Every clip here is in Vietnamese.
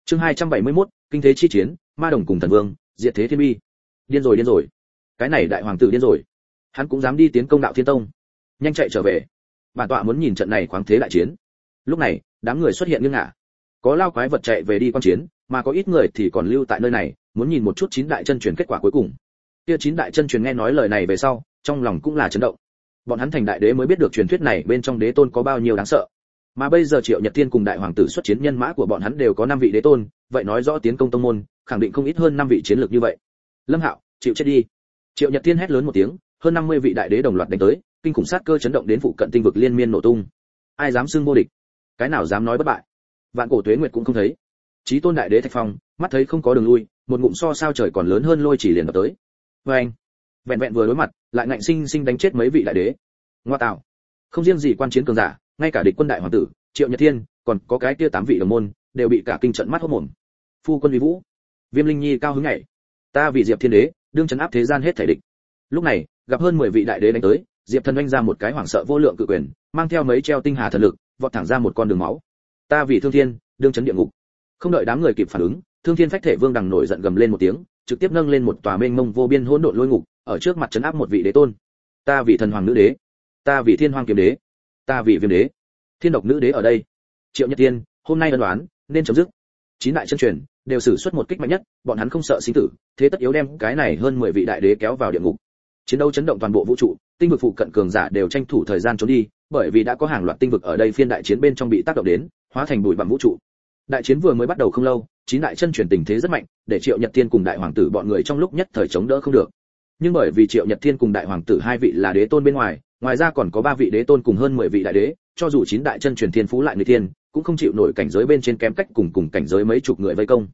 Chương 271, kinh thế chi chiến, ma đồng cùng thần vương, diệt thế thiên bi. Điên rồi. Cái này đại hoàng tử điên rồi. Hắn cũng dám đi tiến công đạo thiên tông. Nhanh chạy trở về. Bản tọa muốn nhìn trận này khoáng thế đại chiến. Lúc này, đám người xuất hiện nghiêng ngả. Có lao quái vật chạy về đi quan chiến, mà có ít người thì còn lưu tại nơi này, muốn nhìn một chút chín đại chân truyền kết quả cuối cùng. Kia chín đại chân truyền nghe nói lời này về sau, trong lòng cũng là chấn động. Bọn hắn thành đại đế mới biết được truyền thuyết này bên trong đế tôn có bao nhiêu đáng sợ. Mà bây giờ Triệu Nhật Thiên cùng đại hoàng tử xuất chiến, nhân mã của bọn hắn đều có 5 vị đế tôn, vậy nói rõ tiến công tông môn, khẳng định không ít hơn 5 vị chiến lược như vậy. Lâm Hạo, chịu chết đi. Triệu Nhật Thiên hét lớn một tiếng, hơn 50 vị đại đế đồng loạt đánh tới, kinh khủng sát cơ chấn động đến phụ cận tinh vực liên miên nổ tung. Ai dám xưng vô địch? Cái nào dám nói bất bại? Vạn cổ tuế nguyệt cũng không thấy. Chí tôn đại đế Thạch Phong, mắt thấy không có đường lui, một ngụm so sao trời còn lớn hơn lôi chỉ liền đập tới. Oeng! Vẹn vẹn vừa đối mặt, lại ngạnh sinh sinh đánh chết mấy vị đại đế. Ngoa tạo! Không riêng gì quan chiến cường giả, ngay cả địch quân đại hoàng tử, Triệu Nhật Thiên, còn có cái kia 8 vị đồng môn, đều bị cả kinh trận mắt hốt mồm. Phu quân uy vũ, Viêm Linh Nhi cao hứng nhảy. Ta vì Diệp Thiên Đế, đương trấn áp thế gian hết thảy địch. Lúc này, gặp hơn 10 vị đại đế đánh tới, Diệp Thần oanh ra một cái hoảng sợ vô lượng cự quyền, mang theo mấy treo tinh hà thần lực, vọt thẳng ra một con đường máu. Ta vì Thương Thiên, đương trấn địa ngục. Không đợi đám người kịp phản ứng, Thương Thiên Phách Thể Vương đằng nổi giận gầm lên một tiếng, trực tiếp nâng lên một tòa mênh mông vô biên hỗn độn lôi ngục, ở trước mặt trấn áp một vị đế tôn. Ta vì Thần Hoàng Nữ Đế, ta vì Thiên Hoang Kiếm Đế, ta vì Viêm Đế. Thiên Độc Nữ Đế ở đây. Triệu Nhật Thiên, hôm nay ân oán nên chấm dứt. Chín đại chân truyền đều sử xuất một kích mạnh nhất, bọn hắn không sợ sinh tử, thế tất yếu đem cái này hơn 10 vị đại đế kéo vào địa ngục. Chiến đấu chấn động toàn bộ vũ trụ, tinh vực phụ cận cường giả đều tranh thủ thời gian trốn đi, bởi vì đã có hàng loạt tinh vực ở đây phiên đại chiến bên trong bị tác động đến, hóa thành bụi bặm vũ trụ. Đại chiến vừa mới bắt đầu không lâu, chín đại chân truyền tình thế rất mạnh, để Triệu Nhật Thiên cùng đại hoàng tử bọn người trong lúc nhất thời chống đỡ không được. Nhưng bởi vì Triệu Nhật Thiên cùng đại hoàng tử 2 vị là đế tôn bên ngoài ra còn có 3 vị đế tôn cùng hơn 10 vị đại đế, cho dù chín đại chân truyền thiên phú lại người thiên, cũng không chịu nổi cảnh giới bên trên kém cách cùng cảnh giới mấy chục người vây công.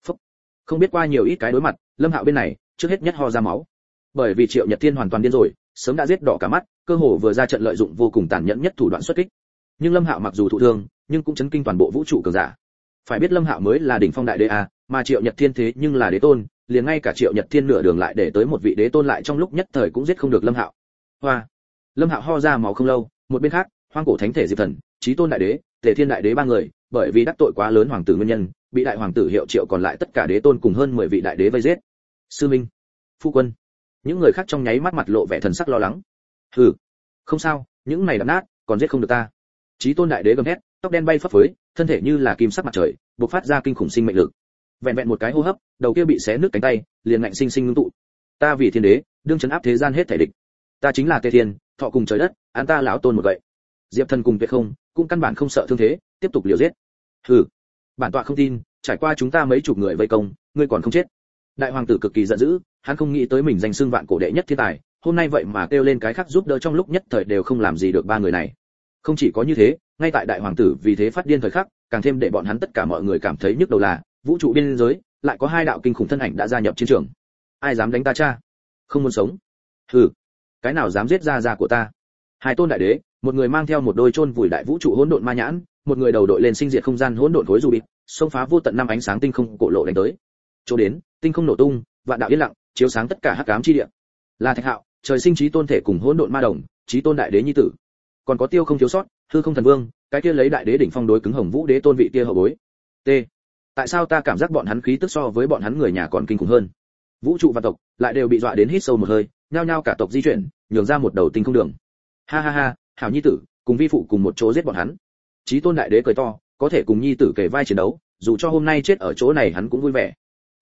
Không biết qua nhiều ít cái đối mặt, Lâm Hạo bên này, trước hết nhất ho ra máu. Bởi vì Triệu Nhật Thiên hoàn toàn điên rồi, sớm đã giết đỏ cả mắt, cơ hồ vừa ra trận lợi dụng vô cùng tàn nhẫn nhất thủ đoạn xuất kích. Nhưng Lâm Hạo mặc dù thụ thương, nhưng cũng chấn kinh toàn bộ vũ trụ cường giả. Phải biết Lâm Hạo mới là đỉnh phong đại đế a, mà Triệu Nhật Thiên thế nhưng là đế tôn, liền ngay cả Triệu Nhật Thiên nửa đường lại để tới một vị đế tôn lại trong lúc nhất thời cũng giết không được Lâm Hạo. Hoa. Lâm Hạo ho ra máu không lâu, một bên khác, Hoang cổ thánh thể Diệp Thần, Chí tôn đại đế, Tề Thiên đại đế 3 người, bởi vì đắc tội quá lớn hoàng tử nguyên nhân, bị đại hoàng tử Hiệu Triệu còn lại tất cả đế tôn cùng hơn 10 vị đại đế vây giết. Sư Minh, phu quân. Những người khác trong nháy mắt mặt lộ vẻ thần sắc lo lắng. Hừ, không sao, những này đập nát, còn giết không được ta. Chí tôn đại đế gầm thét, tóc đen bay phấp phới, thân thể như là kim sắc mặt trời, bộc phát ra kinh khủng sinh mệnh lực. Vẹn vẹn một cái hô hấp, đầu kia bị xé nứt cánh tay, liền ngạnh sinh sinh ngưng tụ. Ta vì Thiên Đế, đương trấn áp thế gian hết thảy địch. Ta chính là Tề Thiên, thọ cùng trời đất, an ta lão tôn một vậy. Diệp Thần cùng Tuyệt Không, cũng căn bản không sợ thương thế, tiếp tục liều giết. Hừ, bản tọa không tin, trải qua chúng ta mấy chục người vây công, ngươi còn không chết. Đại hoàng tử cực kỳ giận dữ, hắn không nghĩ tới mình danh xưng vạn cổ đệ nhất thiên tài, hôm nay vậy mà kêu lên cái khác giúp đỡ trong lúc nhất thời đều không làm gì được 3 người này. Không chỉ có như thế, ngay tại đại hoàng tử vì thế phát điên thời khắc, càng thêm để bọn hắn tất cả mọi người cảm thấy nhức đầu là, vũ trụ biên giới lại có 2 đạo kinh khủng thân ảnh đã gia nhập chiến trường. Ai dám đánh ta cha? Không muốn sống. Hừ, cái nào dám giết gia của ta? 2 tôn đại đế, một người mang theo một đôi chôn vùi đại vũ trụ hỗn độn ma nhãn, một người đầu đội lên sinh diệt không gian hỗn độn khối dù bịt, xông phá vô tận năm ánh sáng tinh không cổ lộ đánh tới. Chỗ đến, tinh không nổ tung, vạn đạo yên lặng, chiếu sáng tất cả hắc ám chi địa. Là Thạch Hạo, trời sinh chí tôn thể cùng hỗn độn ma đồng, chí tôn đại đế nhi tử. Còn có Tiêu không thiếu sót, Hư không thần vương, cái kia lấy đại đế đỉnh phong đối cứng Hồng Vũ đế tôn vị kia hậu bối. T. Tại sao ta cảm giác bọn hắn khí tức so với bọn hắn người nhà còn kinh khủng hơn? Vũ trụ và tộc lại đều bị dọa đến hít sâu một hơi, nhao nhao cả tộc di chuyển, nhường ra một đầu tinh không đường. Ha ha ha, hảo nhi tử, cùng vi phụ cùng một chỗ giết bọn hắn. Chí tôn đại đế cười to, có thể cùng nhi tử kề vai chiến đấu, dù cho hôm nay chết ở chỗ này hắn cũng vui vẻ.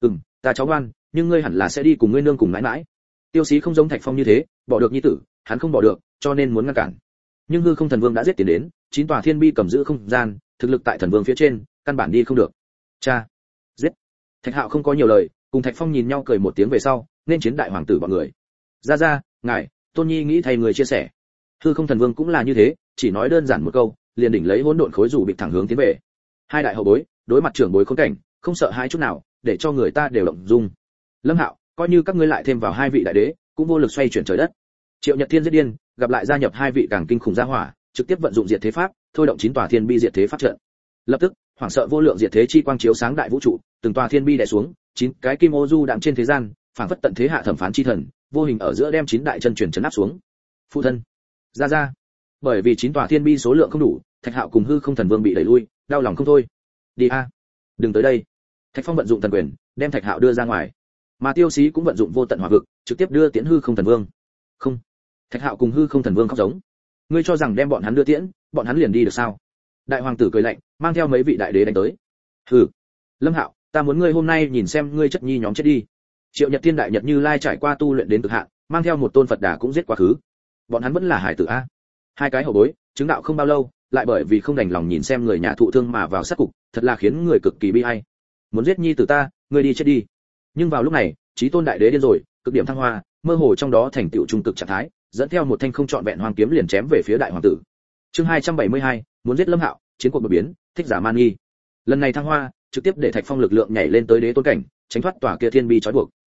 Ta cháu ngoan, nhưng ngươi hẳn là sẽ đi cùng ngươi nương cùng mãi mãi. Tiêu Chí không giống Thạch Phong như thế, bỏ được nhi tử, hắn không bỏ được, cho nên muốn ngăn cản. Nhưng Hư Không Thần Vương đã giết tiến đến, 9 tòa thiên bi cầm giữ không gian, thực lực tại thần vương phía trên, căn bản đi không được. Cha, giết. Thạch Hạo không có nhiều lời, cùng Thạch Phong nhìn nhau cười một tiếng về sau, nên chiến đại hoàng tử bọn người. Ra, ngài, Tôn Nhi nghĩ thay người chia sẻ. Hư Không Thần Vương cũng là như thế, chỉ nói đơn giản một câu, liền đỉnh lấy hỗn độn khối dù bị thẳng hướng tiến về. 2 đại hậu bối, đối mặt trưởng bối khốn cảnh, không sợ hãi chút nào, để cho người ta đều động dung. Lâm Hạo, coi như các ngươi lại thêm vào 2 vị đại đế, cũng vô lực xoay chuyển trời đất. Triệu Nhật Thiên giết điên, gặp lại gia nhập 2 vị càng kinh khủng gia hỏa, trực tiếp vận dụng diệt thế pháp, thôi động 9 tòa thiên bi diệt thế pháp trận. Lập tức, hoảng sợ vô lượng diệt thế chi quang chiếu sáng đại vũ trụ, từng tòa thiên bi đè xuống, 9 cái kim ô du đạm trên thế gian, phảng phất tận thế hạ thẩm phán chi thần, vô hình ở giữa đem 9 đại chân truyền trấn áp xuống. Phụ thân, ra. Bởi vì 9 tòa thiên bi số lượng không đủ, Thạch Hạo cùng Hư Không Thần Vương bị đẩy lui, đau lòng không thôi. Đi a, đừng tới đây, Thạch Phong vận dụng thần quyền, đem Thạch Hạo đưa ra ngoài, mà Tiêu Xí cũng vận dụng vô tận hỏa vực, trực tiếp đưa tiễn hư không thần vương. Không, Thạch Hạo cùng hư không thần vương khóc giống. Ngươi cho rằng đem bọn hắn đưa tiễn, bọn hắn liền đi được sao? Đại hoàng tử cười lạnh, mang theo mấy vị đại đế đánh tới. Hừ, Lâm Hạo, ta muốn ngươi hôm nay nhìn xem ngươi chất nhi nhóm chết đi. Triệu Nhật Thiên đại nhật Như Lai trải qua tu luyện đến cực hạn, mang theo một tôn Phật Đà cũng giết quá khứ. Bọn hắn vẫn là hải tử a. Hai cái hậu bối, chứng đạo không bao lâu, lại bởi vì không đành lòng nhìn xem người nhà thụ thương mà vào sát cục, thật là khiến người cực kỳ bi ai. Muốn giết nhi tử ta, ngươi đi chết đi. Nhưng vào lúc này, Chí Tôn đại đế điên rồi, cực điểm thăng hoa, mơ hồ trong đó thành tựu trung cực trạng thái, dẫn theo một thanh không trọn vẹn hoàng kiếm liền chém về phía đại hoàng tử. Chương 272, muốn giết Lâm Hạo, chiến cuộc đột biến, thích giả man nghi. Lần này thăng hoa, trực tiếp để Thạch Phong lực lượng nhảy lên tới đế tôn cảnh, tránh thoát tòa kia thiên bi trói buộc.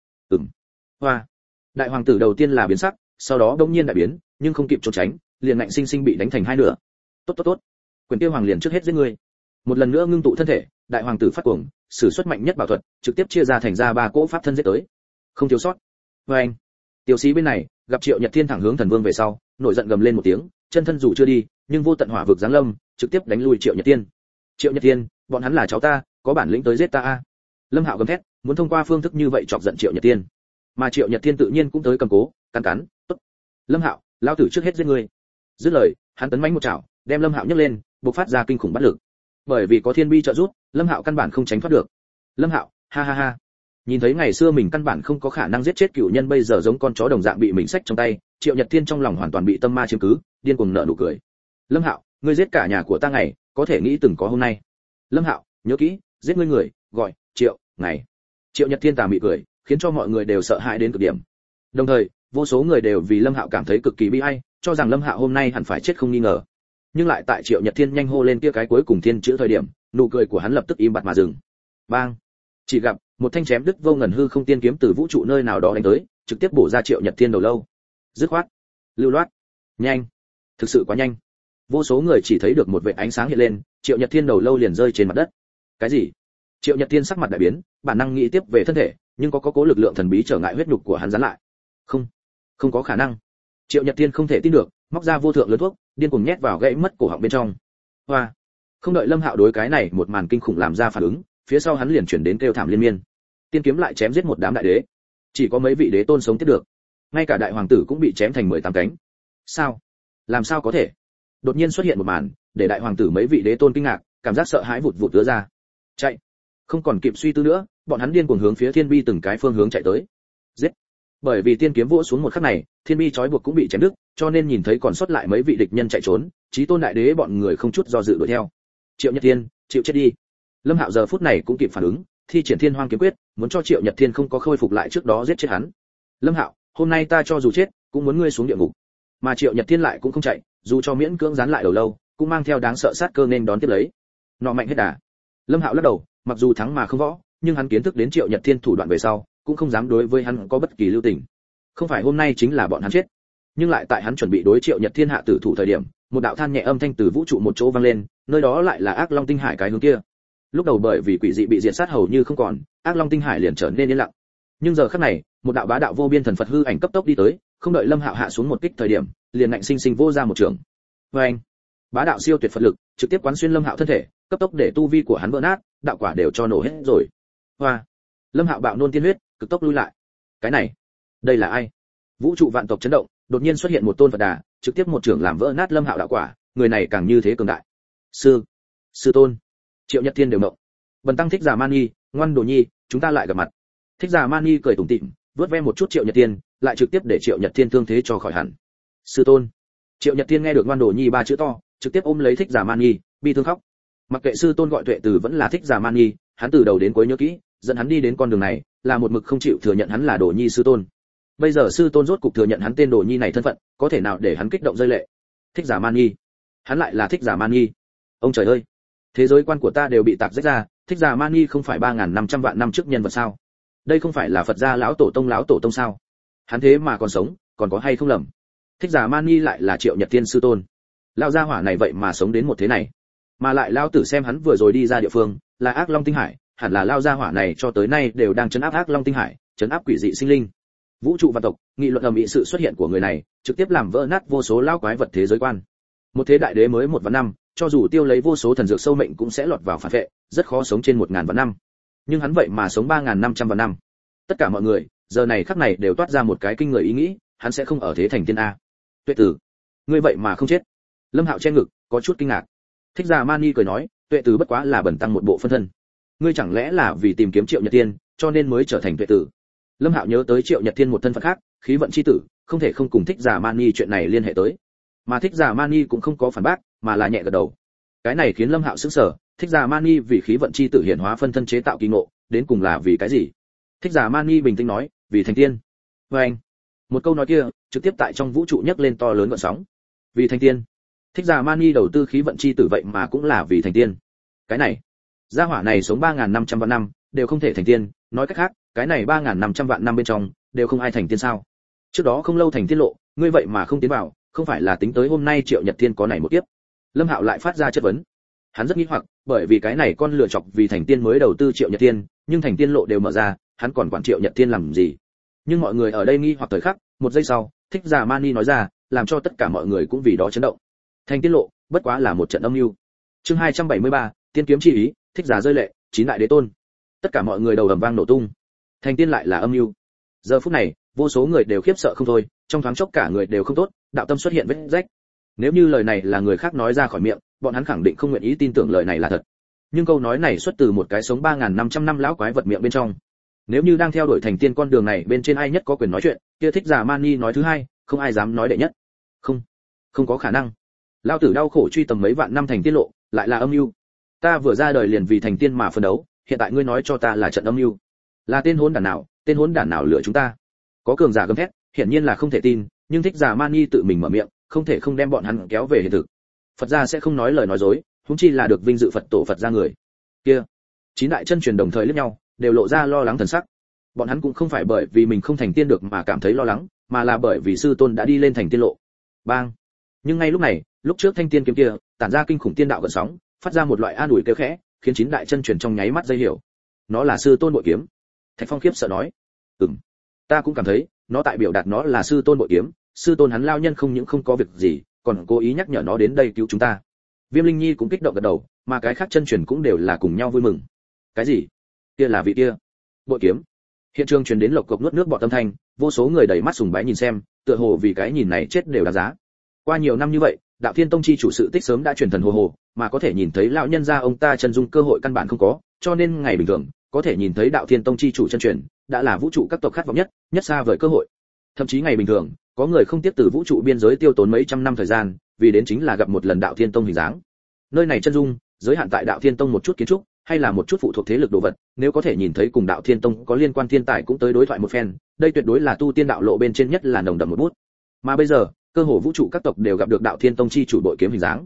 Hoa. Đại hoàng tử đầu tiên là biến sắc, sau đó đột nhiên đại biến, nhưng không kịp trốn tránh, liền ngạnh sinh sinh bị đánh thành hai nửa. Tốt. Quyền tiêu hoàng liền trước hết giết ngươi. Một lần nữa ngưng tụ thân thể, đại hoàng tử phát cuồng, sử xuất mạnh nhất bảo thuật, trực tiếp chia ra thành ra ba cỗ pháp thân giết tới. Không thiếu sót. Anh. Tiêu Sĩ bên này, gặp Triệu Nhật Thiên thẳng hướng thần vương về sau, nổi giận gầm lên một tiếng, chân thân dù chưa đi, nhưng vô tận hỏa vực giáng lâm, trực tiếp đánh lui Triệu Nhật Thiên. Triệu Nhật Thiên, bọn hắn là cháu ta, có bản lĩnh tới giết ta a. Lâm Hạo gầm thét, muốn thông qua phương thức như vậy chọc giận Triệu Nhật Thiên. Mà Triệu Nhật Thiên tự nhiên cũng tới cầm cố, cắn, tốt. Lâm Hạo, lão tử trước hết giết ngươi. Dứt lời, hắn tấn mãnh một chảo, đem Lâm Hạo nhấc lên, bộc phát ra kinh khủng bát lực. Bởi vì có thiên bi trợ giúp, Lâm Hạo căn bản không tránh thoát được. Lâm Hạo, ha. Nhìn thấy ngày xưa mình căn bản không có khả năng giết chết cửu nhân bây giờ giống con chó đồng dạng bị mình xách trong tay, Triệu Nhật Thiên trong lòng hoàn toàn bị tâm ma chiếm cứ, điên cuồng nở nụ cười. Lâm Hạo, ngươi giết cả nhà của ta ngày, có thể nghĩ từng có hôm nay. Lâm Hạo, nhớ kỹ, giết ngươi người, gọi Triệu ngày. Triệu Nhật Thiên tà mị cười, khiến cho mọi người đều sợ hãi đến cực điểm. Đồng thời, vô số người đều vì Lâm Hạo cảm thấy cực kỳ bi ai, cho rằng Lâm Hạo hôm nay hẳn phải chết không nghi ngờ. Nhưng lại tại Triệu Nhật Thiên nhanh hô lên kia cái cuối cùng thiên chữ thời điểm, nụ cười của hắn lập tức im bặt mà dừng. Bang! Chỉ gặp một thanh chém đứt vô ngần hư không tiên kiếm từ vũ trụ nơi nào đó đánh tới, trực tiếp bổ ra Triệu Nhật Thiên đầu lâu. Dứt khoát, lưu loát, nhanh, thực sự quá nhanh. Vô số người chỉ thấy được một vệt ánh sáng hiện lên, Triệu Nhật Thiên đầu lâu liền rơi trên mặt đất. Cái gì? Triệu Nhật Thiên sắc mặt đại biến, bản năng nghĩ tiếp về thân thể, nhưng có cố lực lượng thần bí trở ngại huyết nhục của hắn giãn lại. Không có khả năng. Triệu Nhật Thiên không thể tin được, móc ra vô thượng lớn thuốc, điên cuồng nhét vào gãy mất cổ họng bên trong. Hoa! Không đợi Lâm Hạo đối cái này một màn kinh khủng làm ra phản ứng, phía sau hắn liền chuyển đến kêu thảm liên miên. Tiên kiếm lại chém giết một đám đại đế, chỉ có mấy vị đế tôn sống tiếp được, ngay cả đại hoàng tử cũng bị chém thành 18 cánh. Sao? Làm sao có thể? Đột nhiên xuất hiện một màn, để đại hoàng tử mấy vị đế tôn kinh ngạc, cảm giác sợ hãi vụt vụt ứa ra. Chạy! Không còn kịp suy tư nữa, bọn hắn điên cuồng hướng phía thiên bi từng cái phương hướng chạy tới. Giết! Bởi vì tiên kiếm vỗ xuống một khắc này, thiên bi trói buộc cũng bị chém đứt, cho nên nhìn thấy còn sót lại mấy vị địch nhân chạy trốn, Chí Tôn đại đế bọn người không chút do dự đuổi theo. Triệu Nhật Thiên, chịu chết đi. Lâm Hạo giờ phút này cũng kịp phản ứng, thi triển Thiên Hoang kiếm quyết, muốn cho Triệu Nhật Thiên không có khôi phục lại trước đó giết chết hắn. Lâm Hạo, hôm nay ta cho dù chết, cũng muốn ngươi xuống địa ngục. Mà Triệu Nhật Thiên lại cũng không chạy, dù cho miễn cưỡng dán lại đầu lâu, cũng mang theo đáng sợ sát cơ nên đón tiếp lấy. Nọ mạnh hết đà. Lâm Hạo lắc đầu, mặc dù thắng mà không võ, nhưng hắn kiến thức đến Triệu Nhật Thiên thủ đoạn về sau, cũng không dám đối với hắn có bất kỳ lưu tình. Không phải hôm nay chính là bọn hắn chết, nhưng lại tại hắn chuẩn bị đối Triệu Nhật Thiên hạ tử thủ thời điểm, một đạo than nhẹ âm thanh từ vũ trụ một chỗ vang lên, nơi đó lại là Ác Long Tinh Hải cái hướng kia. Lúc đầu bởi vì quỷ dị bị diệt sát hầu như không còn, Ác Long Tinh Hải liền trở nên yên lặng. Nhưng giờ khắc này, một đạo bá đạo vô biên thần Phật hư ảnh cấp tốc đi tới, không đợi Lâm Hạo hạ xuống một kích thời điểm, liền ngạnh sinh sinh vô ra một trường. Oeng! Bá đạo siêu tuyệt Phật lực, trực tiếp quán xuyên Lâm Hạo thân thể, cấp tốc để tu vi của hắn vỡ nát, đạo quả đều cho nổ hết rồi. Hoa! Lâm Hạo bạo nôn tiên huyết, cực tốc lui lại. Cái này, đây là ai? Vũ trụ vạn tộc chấn động, đột nhiên xuất hiện một tôn Phật Đà, trực tiếp một trường làm vỡ nát Lâm Hạo đạo quả, người này càng như thế cường đại. Sư tôn. Triệu Nhật Thiên đều động. Bần tăng Thích Giả Mani, ngoan đồ nhi, chúng ta lại gặp mặt. Thích Giả Mani cười tủm tỉm, vớt ve một chút Triệu Nhật Thiên, lại trực tiếp để Triệu Nhật Thiên thương thế cho khỏi hẳn. Sư tôn. Triệu Nhật Thiên nghe được ngoan đồ nhi ba chữ to, trực tiếp ôm lấy Thích Giả Mani, bi thương khóc. Mặc kệ sư tôn gọi Tuệ Từ vẫn là Thích Giả Mani, hắn từ đầu đến cuối nhớ kỹ, dẫn hắn đi đến con đường này, là một mực không chịu thừa nhận hắn là đồ nhi sư tôn. Bây giờ sư tôn rốt cục thừa nhận hắn tên đồ nhi này thân phận, có thể nào để hắn kích động rơi lệ. Thích Giả Mani, hắn lại là Thích Giả Mani. Ông trời ơi, thế giới quan của ta đều bị tạc rách ra, Thích Giả Mani không phải 3.500 vạn năm trước nhân vật sao? Đây không phải là Phật gia lão tổ tông sao? Hắn thế mà còn sống, còn có hay không lầm? Thích Giả Mani lại là Triệu Nhật Thiên sư tôn. Lão gia hỏa này vậy mà sống đến một thế này. Mà lại lão tử xem hắn vừa rồi đi ra địa phương, là Ác Long Tinh Hải, hẳn là lão gia hỏa này cho tới nay đều đang trấn áp Ác Long Tinh Hải, trấn áp quỷ dị sinh linh. Vũ trụ vạn tộc nghị luận ầm ĩ sự xuất hiện của người này, trực tiếp làm vỡ nát vô số lão quái vật thế giới quan. Một thế đại đế mới 1 vạn năm, cho dù tiêu lấy vô số thần dược sâu mệnh cũng sẽ lọt vào phản vệ, rất khó sống trên 1000 vạn năm. nhưng hắn vậy mà sống 3.500 vạn năm. Tất cả mọi người giờ này khắc này đều toát ra một cái kinh người ý nghĩ, hắn sẽ không ở thế thành tiên a. Tuệ tử, ngươi vậy mà không chết. Lâm Hạo che ngực, có chút kinh ngạc. Thích Giả Mani cười nói, Tuệ tử bất quá là bẩn tăng một bộ phân thân. Ngươi chẳng lẽ là vì tìm kiếm Triệu Nhật Tiên, cho nên mới trở thành Tuệ tử? Lâm Hạo nhớ tới Triệu Nhật Thiên một thân phận khác, khí vận chi tử, không thể không cùng Thích Giả Mani chuyện này liên hệ tới. Mà Thích Giả Mani cũng không có phản bác, mà là nhẹ gật đầu. Cái này khiến Lâm Hạo sửng sở, Thích Giả Mani vì khí vận chi tử hiển hóa phân thân chế tạo kỳ ngộ, đến cùng là vì cái gì? Thích Giả Mani bình tĩnh nói, vì thành tiên. Và anh, một câu nói kia, trực tiếp tại trong vũ trụ nhấc lên to lớn gợn sóng. Vì thành tiên. Thích Giả Mani đầu tư khí vận chi tử vậy mà cũng là vì thành tiên. Cái này, gia hỏa này sống 3.500 vạn năm, đều không thể thành tiên, nói cách khác, cái này 3.500 vạn năm bên trong, đều không ai thành tiên sao? Trước đó không lâu thành tiên lộ, ngươi vậy mà không tiến vào, không phải là tính tới hôm nay Triệu Nhật Thiên có này một kiếp. Lâm Hạo lại phát ra chất vấn. Hắn rất nghi hoặc, bởi vì cái này con lựa chọc vì thành tiên mới đầu tư Triệu Nhật Thiên, nhưng thành tiên lộ đều mở ra, hắn còn quản Triệu Nhật Thiên làm gì? Nhưng mọi người ở đây nghi hoặc thời khắc, một giây sau, Thích Giả Mani nói ra, làm cho tất cả mọi người cũng vì đó chấn động. Thành tiên lộ, bất quá là một trận âm mưu. Chương 273, tiên kiếm chi ý, Thích Giả rơi lệ, chín đại đế tôn. Tất cả mọi người đầu ầm vang nổ tung. Thành tiên lại là âm mưu. Giờ phút này, vô số người đều khiếp sợ không thôi, trong thoáng chốc cả người đều không tốt, đạo tâm xuất hiện vết rách. Nếu như lời này là người khác nói ra khỏi miệng, bọn hắn khẳng định không nguyện ý tin tưởng lời này là thật. Nhưng câu nói này xuất từ một cái sống 3.500 năm lão quái vật miệng bên trong. Nếu như đang theo đuổi thành tiên con đường này bên trên ai nhất có quyền nói chuyện, kia Thích Giả Mani nói thứ hai, không ai dám nói đệ nhất. Không có khả năng. Lão tử đau khổ truy tầm mấy vạn năm thành tiên lộ, lại là âm mưu. Ta vừa ra đời liền vì thành tiên mà phấn đấu, hiện tại ngươi nói cho ta là trận âm mưu. Là tên hỗn đản nào lừa chúng ta? Có cường giả gầm thét, hiển nhiên là không thể tin, nhưng Thích Giả Mani tự mình mở miệng, không thể không đem bọn hắn kéo về hiện thực. Phật gia sẽ không nói lời nói dối, huống chi là được vinh dự Phật tổ Phật gia người. Kia, chín đại chân truyền đồng thời liếc nhau, đều lộ ra lo lắng thần sắc. Bọn hắn cũng không phải bởi vì mình không thành tiên được mà cảm thấy lo lắng, mà là bởi vì sư tôn đã đi lên thành tiên lộ. Bang! Nhưng ngay lúc này, lúc trước thanh tiên kiếm kia, tản ra kinh khủng tiên đạo gợn sóng, phát ra một loại an ủi kêu khẽ, khiến chín đại chân truyền trong nháy mắt dây hiểu. Nó là sư tôn bội kiếm. Thạch Phong khiếp sợ nói, ta cũng cảm thấy, nó tại biểu đạt nó là sư tôn bội kiếm, sư tôn hắn lao nhân không những không có việc gì, còn cố ý nhắc nhở nó đến đây cứu chúng ta. Viêm Linh Nhi cũng kích động gật đầu, mà cái khác chân truyền cũng đều là cùng nhau vui mừng. Cái gì? Kia là vị kia? Bội kiếm. Hiện trường truyền đến lộc cộc nuốt nước bọt âm thanh, vô số người đầy mắt sùng bái nhìn xem, tựa hồ vì cái nhìn này chết đều đáng giá. Qua nhiều năm như vậy, Đạo Thiên Tông chi chủ sự tích sớm đã truyền thần hồ hồ, mà có thể nhìn thấy lão nhân gia ông ta chân dung cơ hội căn bản không có, cho nên ngày bình thường, có thể nhìn thấy Đạo Thiên Tông chi chủ chân truyền, đã là vũ trụ các tộc khát vọng nhất xa vời cơ hội. Thậm chí ngày bình thường, có người không tiếp từ vũ trụ biên giới tiêu tốn mấy trăm năm thời gian, vì đến chính là gặp một lần Đạo Thiên Tông hình dáng. Nơi này chân dung, giới hạn tại Đạo Thiên Tông một chút kiến trúc, hay là một chút phụ thuộc thế lực đồ vật, nếu có thể nhìn thấy cùng Đạo Thiên Tông có liên quan thiên tài cũng tới đối thoại một phen, đây tuyệt đối là tu tiên đạo lộ bên trên nhất là nồng đậm một bút. Mà bây giờ, cơ hồ vũ trụ các tộc đều gặp được Đạo Thiên Tông chi chủ bội kiếm hình dáng.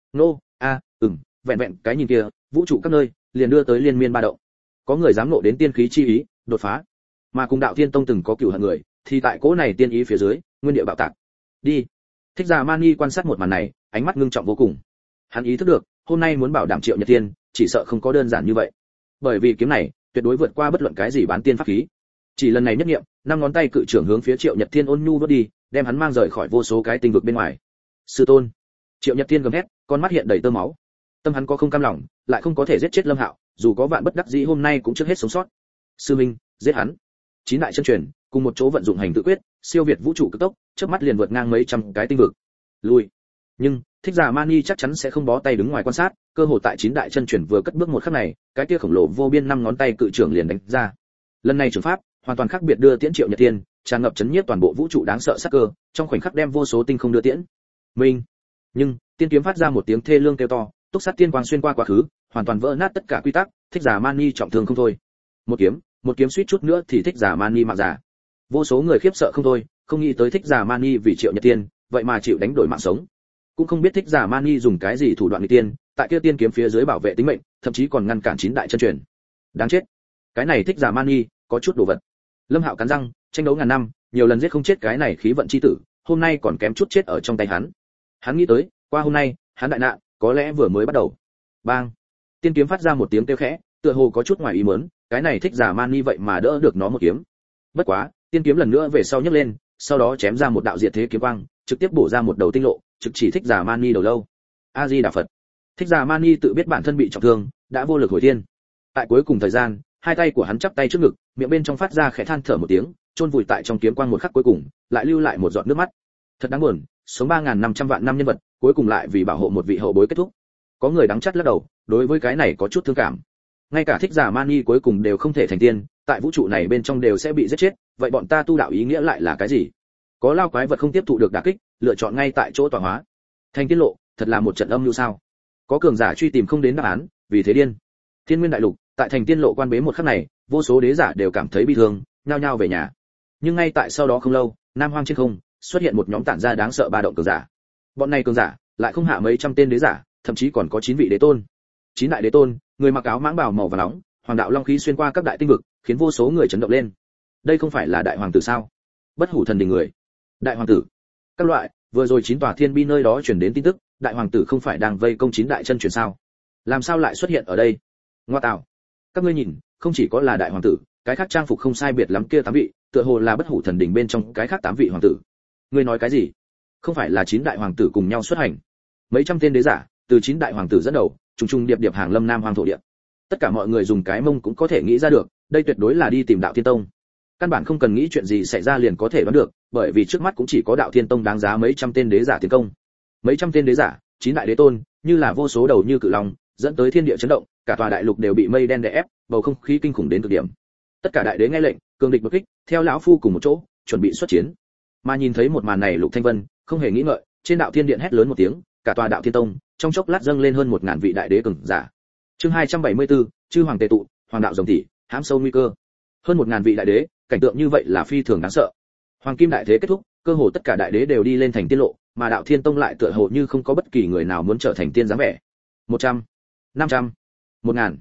Vẹn vẹn cái nhìn kia, vũ trụ các nơi liền đưa tới liên miên ba động. Có người dám nộ đến tiên khí chi ý, đột phá. Mà cùng Đạo Thiên Tông từng có cửu hận người, thì tại cỗ này tiên ý phía dưới, nguyên địa bạo tạc. Đi. Thích Giả Mani quan sát một màn này, ánh mắt ngưng trọng vô cùng. Hắn ý thức được, hôm nay muốn bảo đảm Triệu Nhật Tiên, chỉ sợ không có đơn giản như vậy. Bởi vì kiếm này, tuyệt đối vượt qua bất luận cái gì bán tiên pháp khí. Chỉ lần này nhất nghiệm, năm ngón tay cự trưởng hướng phía Triệu Nhật Thiên ôn nhu vút đi, đem hắn mang rời khỏi vô số cái tinh vực bên ngoài. Sư tôn. Triệu Nhật Thiên gầm hét, con mắt hiện đầy tơ máu. Tâm hắn có không cam lòng, lại không có thể giết chết Lâm Hạo, dù có vạn bất đắc dĩ hôm nay cũng trước hết sống sót. Sư minh, giết hắn. Chín đại chân truyền, cùng một chỗ vận dụng hành tự quyết, siêu việt vũ trụ cực tốc, chớp mắt liền vượt ngang mấy trăm cái tinh vực. Lùi. Nhưng, Thích Giả Mani chắc chắn sẽ không bó tay đứng ngoài quan sát, cơ hội tại chín đại chân truyền vừa cất bước một khắc này, cái kia khổng lồ vô biên năm ngón tay cự trưởng liền đánh ra. Lần này trường pháp, hoàn toàn khác biệt đưa tiễn Triệu Nhật Thiên, tràn ngập chấn nhiếp toàn bộ vũ trụ đáng sợ sắc cơ, trong khoảnh khắc đem vô số tinh không đưa tiễn. Minh. Nhưng, tiên kiếm phát ra một tiếng thê lương kêu to, túc sát tiên quang xuyên qua quá khứ, hoàn toàn vỡ nát tất cả quy tắc, Thích Giả Mani trọng thương không thôi. Một kiếm suýt chút nữa thì Thích Giả Mani mạng giả. Vô số người khiếp sợ không thôi, không nghĩ tới Thích Giả Mani vì Triệu Nhật Tiên, vậy mà chịu đánh đổi mạng sống. Cũng không biết Thích Giả Mani dùng cái gì thủ đoạn nghịch tiên, tại kia tiên kiếm phía dưới bảo vệ tính mệnh, thậm chí còn ngăn cản chín đại chân truyền. Đáng chết. Cái này Thích Giả Mani có chút đồ vật. Lâm Hạo cắn răng, tranh đấu ngàn năm, nhiều lần giết không chết cái này khí vận chi tử, hôm nay còn kém chút chết ở trong tay hắn. Hắn nghĩ tới, qua hôm nay, hắn đại nạn có lẽ vừa mới bắt đầu. Bang. Tiên kiếm phát ra một tiếng kêu khẽ, tựa hồ có chút ngoài ý muốn, cái này Thích Giả Mani vậy mà đỡ được nó một kiếm. Bất quá, tiên kiếm lần nữa về sau nhấc lên, sau đó chém ra một đạo diệt thế kiếm quang, trực tiếp bổ ra một đầu tinh lộ, trực chỉ Thích Giả Mani đầu lâu. A Di Đà Phật. Thích Giả Mani tự biết bản thân bị trọng thương, đã vô lực hồi thiên. Tại cuối cùng thời gian, hai tay của hắn chắp tay trước ngực, miệng bên trong phát ra khẽ than thở một tiếng, chôn vùi tại trong kiếm quang một khắc cuối cùng, lại lưu lại một giọt nước mắt. Thật đáng buồn, sống 3.500 vạn năm nhân vật, cuối cùng lại vì bảo hộ một vị hậu bối kết thúc. Có người đắng chắt lắc đầu, đối với cái này có chút thương cảm. Ngay cả thích giả mani cuối cùng đều không thể thành tiên, tại vũ trụ này bên trong đều sẽ bị giết chết, vậy bọn ta tu đạo ý nghĩa lại là cái gì? Có lao quái vật không tiếp thụ được đả kích, lựa chọn ngay tại chỗ tọa hóa. Thành tiên lộ, thật là một trận âm mưu sao? Có cường giả truy tìm không đến đáp án, vì thế điên. Thiên Nguyên đại lục, tại thành tiên lộ quan bế một khắc này, vô số đế giả đều cảm thấy bi thương, nhao nhao về nhà. Nhưng ngay tại sau đó không lâu, Nam Hoang trên không xuất hiện một nhóm tản ra đáng sợ ba động cường giả. Bọn này cường giả lại không hạ mấy trăm tên đế giả, thậm chí còn có 9 vị đế tôn. 9 đại đế tôn, người mặc áo mãng bào màu vàng nóng, hoàng đạo long khí xuyên qua các đại tinh vực, khiến vô số người chấn động lên. Đây không phải là đại hoàng tử sao? Bất hủ thần đình người. Đại hoàng tử. Các loại, vừa rồi 9 tòa thiên bi nơi đó truyền đến tin tức, đại hoàng tử không phải đang vây công 9 đại chân truyền sao? Làm sao lại xuất hiện ở đây? Ngoa tạo. Các ngươi nhìn, không chỉ có là đại hoàng tử, cái khác trang phục không sai biệt lắm kia 8 vị, tựa hồ là bất hủ thần đình bên trong cái khác 8 vị hoàng tử. Ngươi nói cái gì? Không phải là 9 đại hoàng tử cùng nhau xuất hành? Mấy trăm tên đế giả, từ 9 đại hoàng tử dẫn đầu, trùng trùng điệp điệp hàng lâm Nam Hoang thổ địa. Tất cả mọi người dùng cái mông cũng có thể nghĩ ra được, đây tuyệt đối là đi tìm Đạo Thiên Tông. Căn bản không cần nghĩ chuyện gì xảy ra liền có thể đoán được, bởi vì trước mắt cũng chỉ có Đạo Thiên Tông đáng giá mấy trăm tên đế giả tiến công. Mấy trăm tên đế giả, 9 đại đế tôn, như là vô số đầu như cự long, dẫn tới thiên địa chấn động, cả tòa đại lục đều bị mây đen đè ép, bầu không khí kinh khủng đến cực điểm. Tất cả đại đế nghe lệnh, cường địch đột kích, theo lão phu cùng một chỗ, chuẩn bị xuất chiến. Mà nhìn thấy một màn này, Lục Thanh Vân không hề nghĩ ngợi, trên Đạo Thiên Điện hét lớn một tiếng, cả tòa Đạo Thiên Tông trong chốc lát dâng lên hơn 1000 vị đại đế cường giả. Chương 274, chư hoàng tề tụ, hoàng đạo rồng tỷ, hãm sâu nguy cơ. Hơn 1000 vị đại đế, cảnh tượng như vậy là phi thường đáng sợ. Hoàng kim đại thế kết thúc, cơ hồ tất cả đại đế đều đi lên thành tiên lộ, mà Đạo Thiên Tông lại tựa hồ như không có bất kỳ người nào muốn trở thành tiên dáng vẻ. 100, 500, 1000,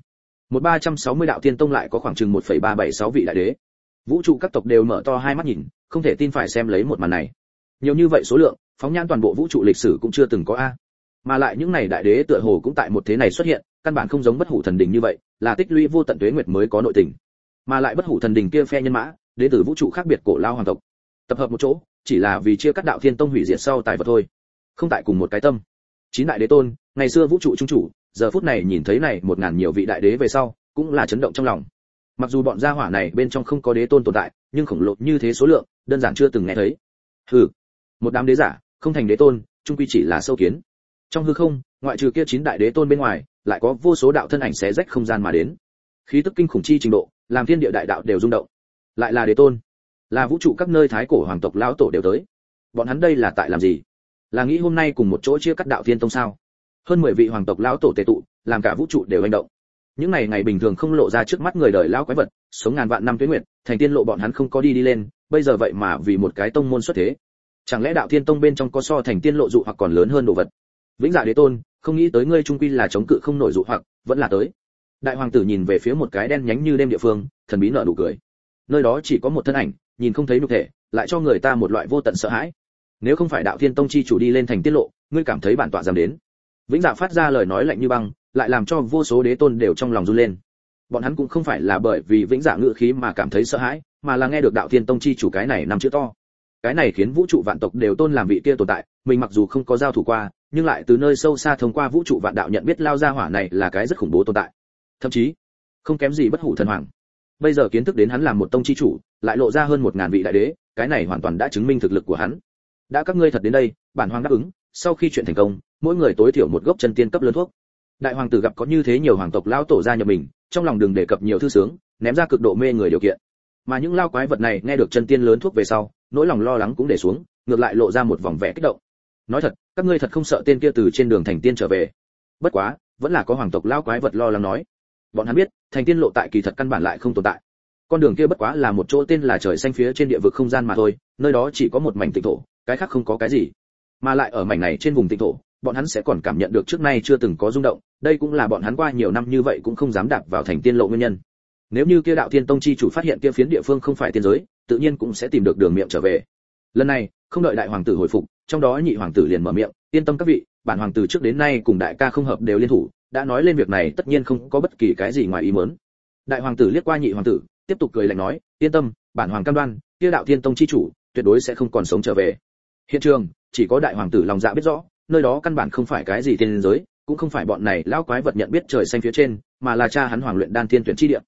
1360 Đạo Thiên Tông lại có khoảng chừng 1,376 vị đại đế. Vũ trụ các tộc đều mở to hai mắt nhìn, không thể tin phải xem lấy một màn này. Nhiều như vậy số lượng, phóng nhãn toàn bộ vũ trụ lịch sử cũng chưa từng có a. Mà lại những này đại đế tựa hồ cũng tại một thế này xuất hiện, căn bản không giống bất hủ thần đình như vậy, là tích lũy vô tận tuế nguyệt mới có nội tình. Mà lại bất hủ thần đình kia phe nhân mã, đến từ vũ trụ khác biệt cổ lao hoàng tộc, tập hợp một chỗ, chỉ là vì chia cắt Đạo Thiên Tông hủy diệt sau tài vật thôi, không tại cùng một cái tâm. 9 đại đế tôn, ngày xưa vũ trụ trung chủ, giờ phút này nhìn thấy này 1000 nhiều vị đại đế về sau, cũng là chấn động trong lòng. Mặc dù bọn gia hỏa này bên trong không có đế tôn tồn tại, nhưng khổng lồ như thế số lượng, đơn giản chưa từng nghe thấy. Hừ, một đám đế giả, không thành đế tôn, chung quy chỉ là sâu kiến. Trong hư không, ngoại trừ kia 9 đại đế tôn bên ngoài, lại có vô số đạo thân ảnh xé rách không gian mà đến. Khí tức kinh khủng chi trình độ, làm thiên địa đại đạo đều rung động. Lại là đế tôn, là vũ trụ các nơi thái cổ hoàng tộc lão tổ đều tới. Bọn hắn đây là tại làm gì? Là nghĩ hôm nay cùng một chỗ chia cắt Đạo Thiên Tông sao? Hơn 10 vị hoàng tộc lão tổ tề tụ, làm cả vũ trụ đều hành động. Những ngày bình thường không lộ ra trước mắt người đời lão quái vật, sống ngàn vạn năm tuế nguyệt, thành tiên lộ bọn hắn không có đi lên, bây giờ vậy mà vì một cái tông môn xuất thế. Chẳng lẽ Đạo Thiên Tông bên trong có so thành tiên lộ dụ hoặc còn lớn hơn đồ vật? Vĩnh Dạ Đế Tôn, không nghĩ tới ngươi trung quy là chống cự không nổi dụ hoặc, vẫn là tới. Đại hoàng tử nhìn về phía một cái đen nhánh như đêm địa phương, thần bí nở nụ cười. Nơi đó chỉ có một thân ảnh, nhìn không thấy nhục thể, lại cho người ta một loại vô tận sợ hãi. Nếu không phải Đạo Thiên Tông chi chủ đi lên thành tiết lộ, ngươi cảm thấy bản tọa dám đến? Vĩnh Dạ phát ra lời nói lạnh như băng, lại làm cho vô số đế tôn đều trong lòng run lên. Bọn hắn cũng không phải là bởi vì Vĩnh Dạ ngự khí mà cảm thấy sợ hãi, mà là nghe được Đạo Thiên Tông chi chủ cái này năm chữ to. Cái này khiến vũ trụ vạn tộc đều tôn làm vị kia tồn tại, mình mặc dù không có giao thủ qua, nhưng lại từ nơi sâu xa thông qua vũ trụ vạn đạo nhận biết lao ra hỏa này là cái rất khủng bố tồn tại. Thậm chí, không kém gì bất hủ thần hoàng. Bây giờ kiến thức đến hắn làm một tông chi chủ, lại lộ ra hơn 1000 vị đại đế, cái này hoàn toàn đã chứng minh thực lực của hắn. Đã các ngươi thật đến đây, bản hoàng đáp ứng, sau khi chuyện thành công, mỗi người tối thiểu một gốc chân tiên cấp lớn thuốc. Đại hoàng tử gặp có như thế nhiều hoàng tộc lão tổ gia nhập mình, trong lòng đừng đề cập nhiều thư sướng, ném ra cực độ mê người điều kiện. Mà những lao quái vật này nghe được chân tiên lớn thuốc về sau, nỗi lòng lo lắng cũng để xuống, ngược lại lộ ra một vòng vẻ kích động. Nói thật, các ngươi thật không sợ tên kia từ trên đường thành tiên trở về? Bất quá, vẫn là có hoàng tộc lao quái vật lo lắng nói. Bọn hắn biết, thành tiên lộ tại kỳ thật căn bản lại không tồn tại. Con đường kia bất quá là một chỗ tên là trời xanh phía trên địa vực không gian mà thôi, nơi đó chỉ có một mảnh tịnh thổ, cái khác không có cái gì. Mà lại ở mảnh này trên vùng tịnh thổ, bọn hắn sẽ còn cảm nhận được trước nay chưa từng có rung động, đây cũng là bọn hắn qua nhiều năm như vậy cũng không dám đạp vào thành tiên lộ nguyên nhân. Nếu như kia Đạo Thiên Tông chi chủ phát hiện kia phiến địa phương không phải tiên giới, tự nhiên cũng sẽ tìm được đường miệng trở về. Lần này, không đợi đại hoàng tử hồi phục, trong đó nhị hoàng tử liền mở miệng, yên tâm các vị, bản hoàng tử trước đến nay cùng đại ca không hợp đều liên thủ, đã nói lên việc này tất nhiên không có bất kỳ cái gì ngoài ý muốn. Đại hoàng tử liếc qua nhị hoàng tử, tiếp tục cười lạnh nói, yên tâm, bản hoàng cam đoan, kia Đạo Thiên Tông chi chủ tuyệt đối sẽ không còn sống trở về. Hiện trường chỉ có đại hoàng tử lòng dạ biết rõ, nơi đó căn bản không phải cái gì tiên giới, cũng không phải bọn này lão quái vật nhận biết trời xanh phía trên, mà là cha hắn Hoàng Luyện Đan Thiên tuyển chi địa.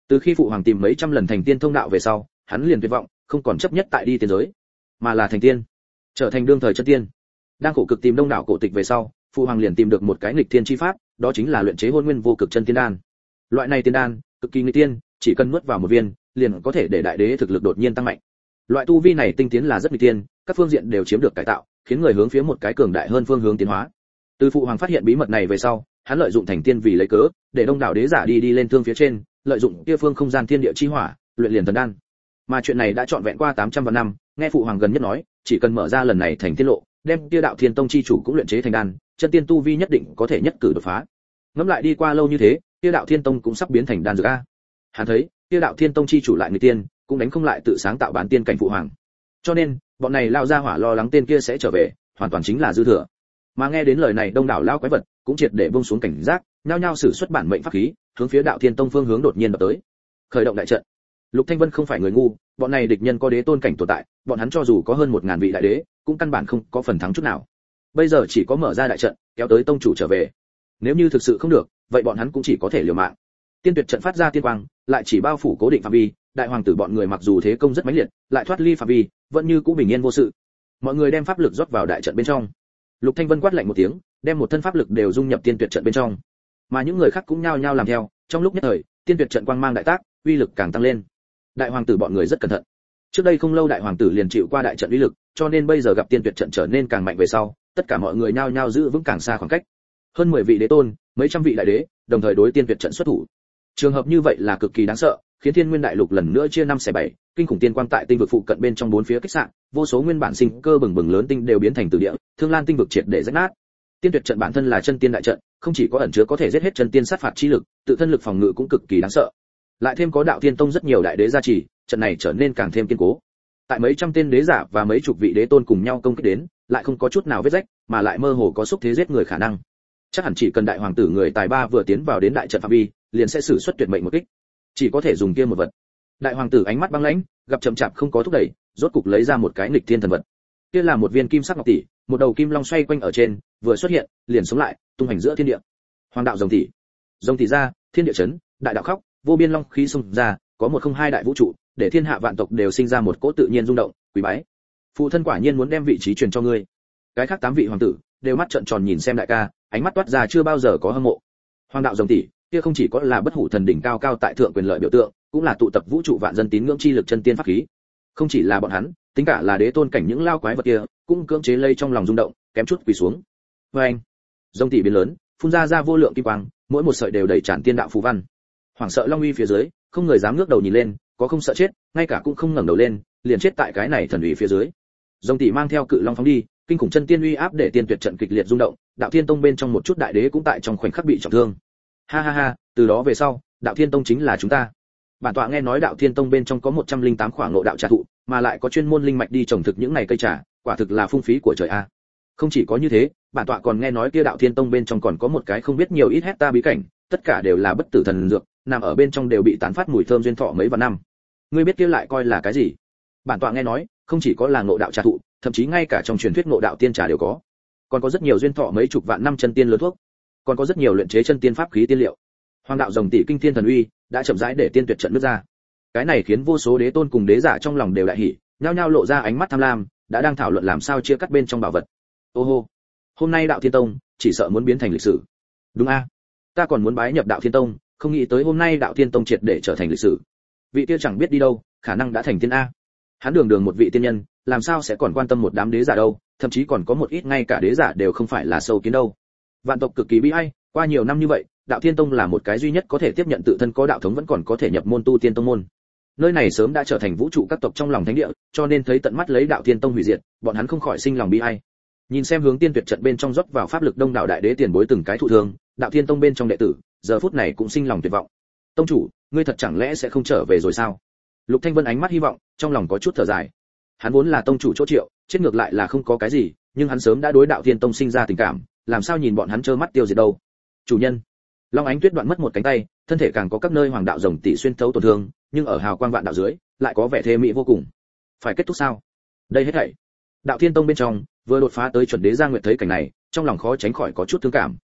Từ khi phụ hoàng tìm mấy trăm lần thành tiên thông đạo về sau, hắn liền tuyệt vọng, không còn chấp nhất tại đi tiên giới, mà là thành tiên, trở thành đương thời chân tiên. Đang khổ cực tìm đông đảo cổ tịch về sau, phụ hoàng liền tìm được một cái nghịch thiên chi pháp, đó chính là luyện chế hôn nguyên vô cực chân tiên đan. Loại này tiên đan cực kỳ nghịch tiên, chỉ cần nuốt vào một viên, liền có thể để đại đế thực lực đột nhiên tăng mạnh. Loại tu vi này tinh tiến là rất nghịch tiên, các phương diện đều chiếm được cải tạo, khiến người hướng phía một cái cường đại hơn phương hướng tiến hóa. Từ phụ hoàng phát hiện bí mật này về sau, hắn lợi dụng thành tiên vì lấy cớ, để đông đảo đế giả đi lên thương phía trên, lợi dụng kia phương không gian thiên địa chi hỏa, luyện liền thần đan. Mà chuyện này đã trọn vẹn qua 800 vạn năm, nghe phụ hoàng gần nhất nói, chỉ cần mở ra lần này thành tiên lộ, đem kia đạo thiên tông chi chủ cũng luyện chế thành đan, chân tiên tu vi nhất định có thể nhất cử đột phá. Ngẫm lại đi qua lâu như thế, kia đạo thiên tông cũng sắp biến thành đan dược a. Hắn thấy, kia đạo thiên tông chi chủ lại người tiên, cũng đánh không lại tự sáng tạo bản tiên cảnh phụ hoàng. Cho nên, bọn này lao ra hỏa lo lắng tên kia sẽ trở về, hoàn toàn chính là dư thừa. Mà nghe đến lời này, đông đảo lao quái vật cũng triệt để buông xuống cảnh giác, nhao nhao sử xuất bản mệnh pháp khí, hướng phía đạo thiên tông phương hướng đột nhiên đập tới. Khởi động đại trận. Lục Thanh Vân không phải người ngu, bọn này địch nhân có đế tôn cảnh tồn tại, bọn hắn cho dù có hơn 1000 vị đại đế, cũng căn bản không có phần thắng chút nào. Bây giờ chỉ có mở ra đại trận, kéo tới tông chủ trở về. Nếu như thực sự không được, vậy bọn hắn cũng chỉ có thể liều mạng. Tiên tuyệt trận phát ra tiên quang, lại chỉ bao phủ cố định phạm vi, đại hoàng tử bọn người mặc dù thế công rất mãnh liệt, lại thoát ly phạm vi, vẫn như cũ bình yên vô sự. Mọi người đem pháp lực rót vào đại trận bên trong. Lục Thanh Vân quát lạnh một tiếng, đem một thân pháp lực đều dung nhập tiên tuyệt trận bên trong. Mà những người khác cũng nhao nhao làm theo, trong lúc nhất thời, tiên tuyệt trận quang mang đại tác, uy lực càng tăng lên. Đại hoàng tử bọn người rất cẩn thận. Trước đây không lâu đại hoàng tử liền chịu qua đại trận uy lực, cho nên bây giờ gặp tiên tuyệt trận trở nên càng mạnh về sau, tất cả mọi người nhao nhao giữ vững càng xa khoảng cách. Hơn 10 vị đế tôn, mấy trăm vị đại đế, đồng thời đối tiên tuyệt trận xuất thủ. Trường hợp như vậy là cực kỳ đáng sợ, khiến Thiên Nguyên đại lục lần nữa chia 5/7, kinh khủng tiên quang tại tinh vực phụ cận bên trong bốn phía kích sạn, vô số nguyên bản sinh cơ bừng bừng lớn tinh đều biến thành tử địa, Thương Lan tinh vực triệt để rách nát. Tiên tuyệt trận bản thân là chân tiên đại trận, không chỉ có ẩn chứa có thể giết hết chân tiên sát phạt chi lực, tự thân lực phòng ngự cũng cực kỳ đáng sợ. Lại thêm có đạo tiên tông rất nhiều đại đế gia trì, trận này trở nên càng thêm kiên cố. Tại mấy trăm tên đế giả và mấy chục vị đế tôn cùng nhau công kích đến, lại không có chút nào vết rách, mà lại mơ hồ có xúc thế giết người khả năng. Chắc hẳn chỉ cần đại hoàng tử người tài ba vừa tiến vào đến đại trận phạm vi, liền sẽ sử xuất tuyệt mệnh một kích. Chỉ có thể dùng kia một vật. Đại hoàng tử ánh mắt băng lãnh, gặp chậm chạp không có thúc đẩy, rốt cục lấy ra một cái nghịch thiên thần vật. Kia là một viên kim sắc ngọc tỷ, một đầu kim long xoay quanh ở trên, vừa xuất hiện, liền sống lại, tung hành giữa thiên địa. Hoàng đạo rồng tỷ. Rồng tỷ ra, thiên địa chấn, đại đạo khóc, vô biên long khí xung ra, có 102 đại vũ trụ, để thiên hạ vạn tộc đều sinh ra một cỗ tự nhiên rung động, quý bái. Phụ thân quả nhiên muốn đem vị trí truyền cho ngươi. Cái khác 8 vị hoàng tử đều mắt trợn tròn nhìn xem đại ca, ánh mắt toát ra chưa bao giờ có hâm mộ. Hoàng đạo rồng tỷ, kia không chỉ có là bất hủ thần đỉnh cao cao tại thượng quyền lợi biểu tượng, cũng là tụ tập vũ trụ vạn dân tín ngưỡng chi lực chân tiên pháp khí. Không chỉ là bọn hắn, tính cả là đế tôn cảnh những lao quái vật kia, cũng cưỡng chế lây trong lòng rung động, kém chút quỳ xuống. Và anh, rồng tỷ biến lớn, phun ra vô lượng kim quang, mỗi một sợi đều đầy tràn tiên đạo phù văn. Hoàng sợ long uy phía dưới, không người dám ngước đầu nhìn lên, có không sợ chết, ngay cả cũng không ngẩng đầu lên, liền chết tại cái này thần uy phía dưới. Rồng tỷ mang theo cự long phóng đi, kinh khủng chân tiên uy áp để tiên tuyệt trận kịch liệt rung động, đạo thiên tông bên trong một chút đại đế cũng tại trong khoảnh khắc bị trọng thương. Ha ha ha, từ đó về sau, đạo thiên tông chính là chúng ta. Bản tọa nghe nói đạo thiên tông bên trong có 108 khỏa ngộ đạo trà thụ, mà lại có chuyên môn linh mạch đi trồng thực những này cây trà, quả thực là phung phí của trời a. Không chỉ có như thế, bản tọa còn nghe nói kia đạo thiên tông bên trong còn có một cái không biết nhiều ít hecta bí cảnh, tất cả đều là bất tử thần dược, nằm ở bên trong đều bị tán phát mùi thơm duyên thọ mấy vạn năm. Ngươi biết kia lại coi là cái gì? Bản tọa nghe nói, không chỉ có là ngộ đạo trà thụ, thậm chí ngay cả trong truyền thuyết ngộ đạo tiên trà đều có. Còn có rất nhiều duyên thọ mấy chục vạn năm chân tiên lớn thuốc, còn có rất nhiều luyện chế chân tiên pháp khí tiên liệu. Hoàng đạo rồng tỷ kinh thiên thần uy đã chậm rãi để tiên tuyệt trận nứt ra. Cái này khiến vô số đế tôn cùng đế giả trong lòng đều đại hỉ, nhao nhao lộ ra ánh mắt tham lam, đã đang thảo luận làm sao chia cắt bên trong bảo vật. Ô hô, hôm nay đạo thiên tông chỉ sợ muốn biến thành lịch sử. Đúng a, ta còn muốn bái nhập đạo thiên tông, không nghĩ tới hôm nay đạo thiên tông triệt để trở thành lịch sử. Vị kia chẳng biết đi đâu, khả năng đã thành tiên a. Hắn đường một vị tiên nhân, làm sao sẽ còn quan tâm một đám đế giả đâu, thậm chí còn có một ít ngay cả đế giả đều không phải là sâu kiến đâu. Vạn tộc cực kỳ bi ai, qua nhiều năm như vậy, đạo thiên tông là một cái duy nhất có thể tiếp nhận tự thân có đạo thống vẫn còn có thể nhập môn tu tiên tông môn. Nơi này sớm đã trở thành vũ trụ các tộc trong lòng thánh địa, cho nên thấy tận mắt lấy đạo thiên tông hủy diệt, bọn hắn không khỏi sinh lòng bi ai. Nhìn xem hướng tiên tuyệt trận bên trong rót vào pháp lực đông đảo đại đế tiền bối từng cái thụ thương, đạo thiên tông bên trong đệ tử giờ phút này cũng sinh lòng tuyệt vọng. Tông chủ, ngươi thật chẳng lẽ sẽ không trở về rồi sao? Lục Thanh Vân ánh mắt hy vọng, trong lòng có chút thở dài. Hắn vốn là tông chủ chỗ Triệu, chết ngược lại là không có cái gì, nhưng hắn sớm đã đối đạo thiên tông sinh ra tình cảm, làm sao nhìn bọn hắn trơ mắt tiêu diệt đâu. Chủ nhân, Long Ánh Tuyết đoạn mất một cánh tay, thân thể càng có các nơi hoàng đạo rồng tỷ xuyên thấu tổn thương, nhưng ở hào quang vạn đạo dưới, lại có vẻ thê mỹ vô cùng. Phải kết thúc sao? Đây hết thảy. Đạo Thiên Tông bên trong, vừa đột phá tới chuẩn đế Giang Nguyệt thấy cảnh này, trong lòng khó tránh khỏi có chút thương cảm.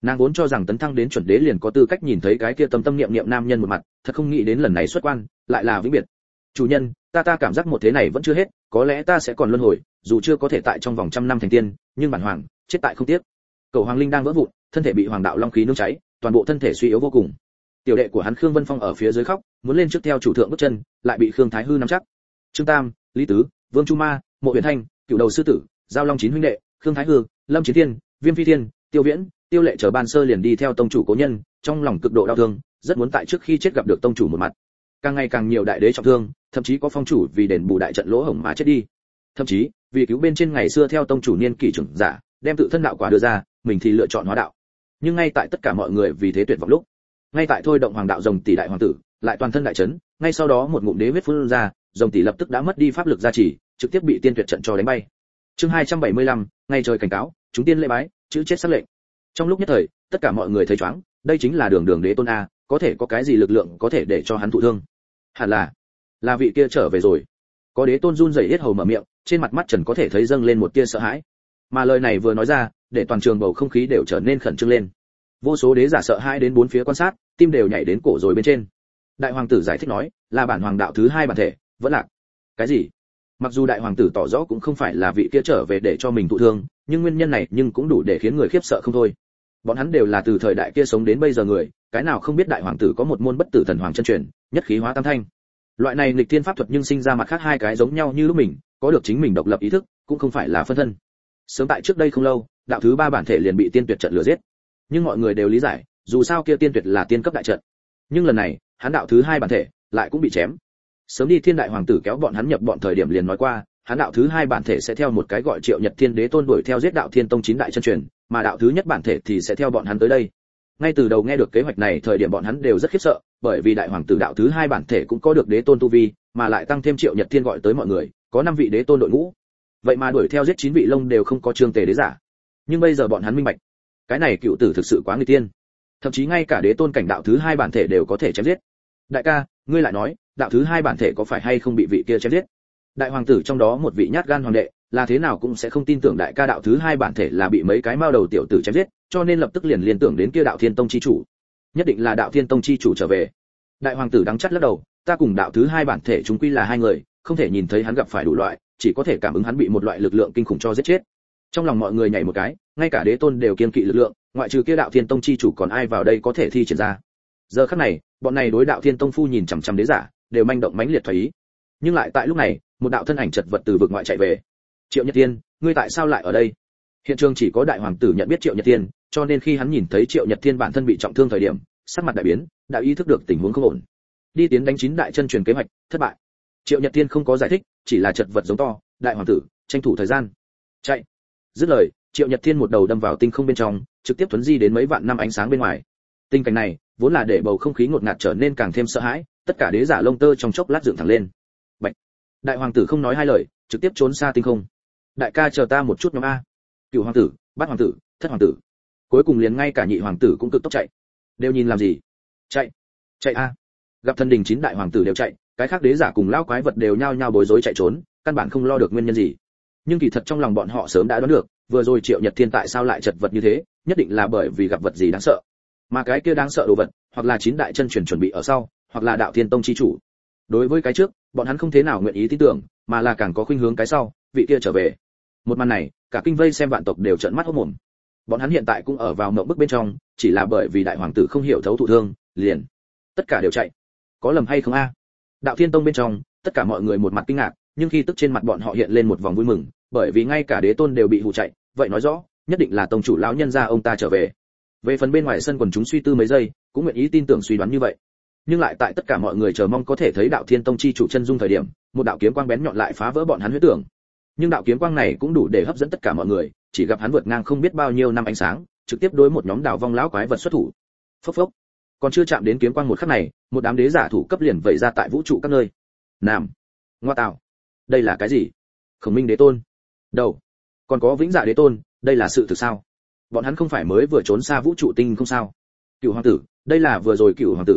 Nàng vốn cho rằng tấn thăng đến chuẩn đế liền có tư cách nhìn thấy cái kia tâm tâm niệm niệm nam nhân một mặt, thật không nghĩ đến lần này xuất quan lại là vĩnh biệt. Chủ nhân, ta cảm giác một thế này vẫn chưa hết, có lẽ ta sẽ còn luân hồi, dù chưa có thể tại trong vòng trăm năm thành tiên, nhưng bản hoàng chết tại không tiếc. Cầu hoàng linh đang vỡ vụn, thân thể bị hoàng đạo long khí nướng cháy, toàn bộ thân thể suy yếu vô cùng. Tiểu đệ của hắn Khương Vân Phong ở phía dưới khóc, muốn lên trước theo chủ thượng bước chân, lại bị Khương Thái Hư nắm chắc. Trương Tam, Lý Tứ, Vương Chu Ma, Mộ Huyền Thanh, Cửu Đầu sư tử, Giao Long chín huynh đệ, Khương Thái Hư, Lâm Chiến Thiên, Viêm Phi Thiên, Tiêu Viễn, Tiêu Lệ chờ ban sơ liền đi theo tông chủ cố nhân, trong lòng cực độ đau thương, rất muốn tại trước khi chết gặp được tông chủ một mặt. Càng ngày càng nhiều đại đế trọng thương, thậm chí có phong chủ vì đền bù đại trận lỗ hổng mà chết đi. Thậm chí, vì cứu bên trên ngày xưa theo tông chủ niên kỷ trưởng giả, đem tự thân đạo quả đưa ra, mình thì lựa chọn hóa đạo. Nhưng ngay tại tất cả mọi người vì thế tuyệt vọng lúc, ngay tại thôi động hoàng đạo rồng tỷ đại hoàng tử, lại toàn thân đại chấn, ngay sau đó một ngụm đế huyết phun ra, rồng tỷ lập tức đã mất đi pháp lực gia trì, trực tiếp bị tiên tuyệt trận cho đánh bay. Chương 275, ngày trời cảnh cáo, chúng tiên lễ bái, chữ chết sắc lệnh. Trong lúc nhất thời, tất cả mọi người thấy choáng, đây chính là đường đế tôn a, có thể có cái gì lực lượng có thể để cho hắn thụ thương? Hẳn là vị kia trở về rồi. Có đế tôn run rẩy hết hầu mở miệng, trên mặt mắt Trần có thể thấy dâng lên một tia sợ hãi. Mà lời này vừa nói ra, để toàn trường bầu không khí đều trở nên khẩn trương lên. Vô số đế giả sợ hãi đến bốn phía quan sát, tim đều nhảy đến cổ rồi bên trên. Đại hoàng tử giải thích nói, là bản hoàng đạo thứ hai bản thể, vẫn lạc. Cái gì? Mặc dù đại hoàng tử tỏ rõ cũng không phải là vị kia trở về để cho mình thụ thương, nhưng nguyên nhân này nhưng cũng đủ để khiến người khiếp sợ không thôi. Bọn hắn đều là từ thời đại kia sống đến bây giờ người, cái nào không biết đại hoàng tử có một môn bất tử thần hoàng chân truyền, nhất khí hóa tam thanh. Loại này nghịch thiên pháp thuật nhưng sinh ra mặt khác hai cái giống nhau như lúc mình, có được chính mình độc lập ý thức, cũng không phải là phân thân. Sớm tại trước đây không lâu, đạo thứ ba bản thể liền bị tiên tuyệt trận lừa giết. Nhưng mọi người đều lý giải, dù sao kia tiên tuyệt là tiên cấp đại trận. Nhưng lần này, hắn đạo thứ hai bản thể lại cũng bị chém. Sớm đi thiên đại hoàng tử kéo bọn hắn nhập bọn thời điểm liền nói qua, hắn đạo thứ hai bản thể sẽ theo một cái gọi Triệu Nhật Thiên đế tôn đuổi theo giết đạo Thiên Tông chín đại chân truyền, mà đạo thứ nhất bản thể thì sẽ theo bọn hắn tới đây. Ngay từ đầu nghe được kế hoạch này thời điểm bọn hắn đều rất khiếp sợ, bởi vì đại hoàng tử đạo thứ hai bản thể cũng có được đế tôn tu vi, mà lại tăng thêm Triệu Nhật Thiên gọi tới mọi người, có 5 vị đế tôn đội ngũ. Vậy mà đuổi theo giết 9 vị lông đều không có Trương Tề đế giả. Nhưng bây giờ bọn hắn minh bạch, cái này cựu tử thực sự quá nguy tiên. Thậm chí ngay cả đế tôn cảnh đạo thứ hai bản thể đều có thể chém giết. Đại ca, ngươi lại nói, đạo thứ hai bản thể có phải hay không bị vị kia chém giết? Đại hoàng tử trong đó một vị nhát gan hoàng đệ, là thế nào cũng sẽ không tin tưởng đại ca đạo thứ hai bản thể là bị mấy cái mao đầu tiểu tử chém giết, cho nên lập tức liền liên tưởng đến kia đạo Thiên Tông chi chủ. Nhất định là đạo Thiên Tông chi chủ trở về. Đại hoàng tử đắng chắt lắc đầu, ta cùng đạo thứ hai bản thể chúng quy là hai người, không thể nhìn thấy hắn gặp phải đủ loại, chỉ có thể cảm ứng hắn bị một loại lực lượng kinh khủng cho giết chết. Trong lòng mọi người nhảy một cái, ngay cả đế tôn đều kiên kỵ lực lượng, ngoại trừ kia đạo Thiên Tông chi chủ còn ai vào đây có thể thi triển ra. Giờ khắc này, bọn này đối đạo Thiên Tông phu nhìn chằm chằm đế giả, đều manh động mãnh liệt thoái ý. Nhưng lại tại lúc này, một đạo thân ảnh chật vật từ vực ngoại chạy về. Triệu Nhật Thiên, ngươi tại sao lại ở đây? Hiện trường chỉ có đại hoàng tử nhận biết Triệu Nhật Thiên, cho nên khi hắn nhìn thấy Triệu Nhật Thiên bản thân bị trọng thương thời điểm, sắc mặt đại biến, đã ý thức được tình huống không ổn. Đi tiến đánh 9 đại chân truyền kế hoạch, thất bại. Triệu Nhật Thiên không có giải thích, chỉ là chật vật giống to, đại hoàng tử, tranh thủ thời gian, chạy. Dứt lời, Triệu Nhật Thiên một đầu đâm vào tinh không bên trong, trực tiếp thuấn di đến mấy vạn năm ánh sáng bên ngoài. Tình cảnh này, vốn là để bầu không khí ngột ngạt trở nên càng thêm sợ hãi, tất cả đế giả lông tơ trong chốc lát dựng thẳng lên. Bạch. Đại hoàng tử không nói hai lời, trực tiếp trốn xa tinh không. Đại ca chờ ta một chút nhóm a. Cửu hoàng tử, bát hoàng tử, thất hoàng tử. Cuối cùng liền ngay cả nhị hoàng tử cũng cực tốc chạy. Đều nhìn làm gì? Chạy. Chạy a. Gặp thần đình 9 đại hoàng tử đều chạy, cái khác đế giả cùng lão quái vật đều nhao nhao bối rối chạy trốn, căn bản không lo được nguyên nhân gì. Nhưng kỳ thật trong lòng bọn họ sớm đã đoán được, vừa rồi Triệu Nhật Thiên tại sao lại chật vật như thế, nhất định là bởi vì gặp vật gì đáng sợ. Mà cái kia đáng sợ đồ vật, hoặc là 9 đại chân truyền chuẩn bị ở sau, hoặc là đạo Thiên Tông chi chủ. Đối với cái trước, bọn hắn không thế nào nguyện ý tin tưởng, mà là càng có khuynh hướng cái sau, vị kia trở về. Một màn này, cả kinh vây xem vạn tộc đều trợn mắt hốt mồm. Bọn hắn hiện tại cũng ở vào mộng bức bên trong, chỉ là bởi vì đại hoàng tử không hiểu thấu thụ thương, liền tất cả đều chạy. Có lầm hay không a? Đạo Thiên Tông bên trong, tất cả mọi người một mặt kinh ngạc, nhưng khi tức trên mặt bọn họ hiện lên một vòng vui mừng, bởi vì ngay cả đế tôn đều bị hù chạy, vậy nói rõ, nhất định là tông chủ lão nhân gia ông ta trở về. Về phần bên ngoài sân quần chúng suy tư mấy giây, cũng nguyện ý tin tưởng suy đoán như vậy. Nhưng lại tại tất cả mọi người chờ mong có thể thấy đạo Thiên Tông chi chủ chân dung thời điểm, một đạo kiếm quang bén nhọn lại phá vỡ bọn hắn huyết tưởng. Nhưng đạo kiếm quang này cũng đủ để hấp dẫn tất cả mọi người, chỉ gặp hắn vượt ngang không biết bao nhiêu năm ánh sáng, trực tiếp đối một nhóm đào vong lão quái vật xuất thủ. Phốc phốc. Còn chưa chạm đến kiếm quang một khắc này, một đám đế giả thủ cấp liền vẩy ra tại vũ trụ các nơi. Nam, ngoa tạo, đây là cái gì? Khổng Minh đế tôn, đầu, còn có Vĩnh Dạ đế tôn, đây là sự thực sao? Bọn hắn không phải mới vừa trốn xa vũ trụ tinh không sao? Cửu hoàng tử, đây là vừa rồi Cửu hoàng tử,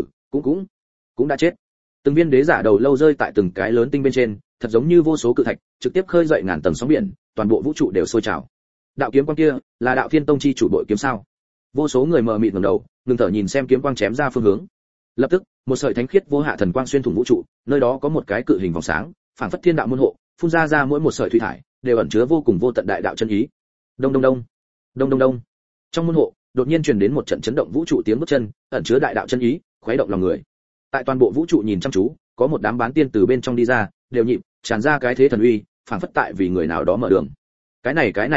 cũng đã chết. Từng viên đế giả đầu lâu rơi tại từng cái lớn tinh bên trên, thật giống như vô số cự thạch, trực tiếp khơi dậy ngàn tầng sóng biển, toàn bộ vũ trụ đều sôi trào. Đạo kiếm quang kia, là đạo Thiên Tông chi chủ bội kiếm sao? Vô số người mờ mịt ngẩng đầu, ngừng thở nhìn xem kiếm quang chém ra phương hướng. Lập tức, một sợi thánh khiết vô hạ thần quang xuyên thủng vũ trụ, nơi đó có một cái cự hình vòng sáng, phảng phất thiên đạo môn hộ, phun ra mỗi một sợi thủy thải, đều ẩn chứa vô cùng vô tận đại đạo chân ý. Đông đông đông, đông đông đông. Trong môn hộ, đột nhiên truyền đến một trận chấn động vũ trụ tiếng bước chân, ẩn chứa đại đạo chân ý, khuấy động lòng người. Tại toàn bộ vũ trụ nhìn chăm chú, có một đám bán tiên từ bên trong đi ra, đều nhịp, tràn ra cái thế thần uy, phảng phất tại vì người nào đó mở đường. Cái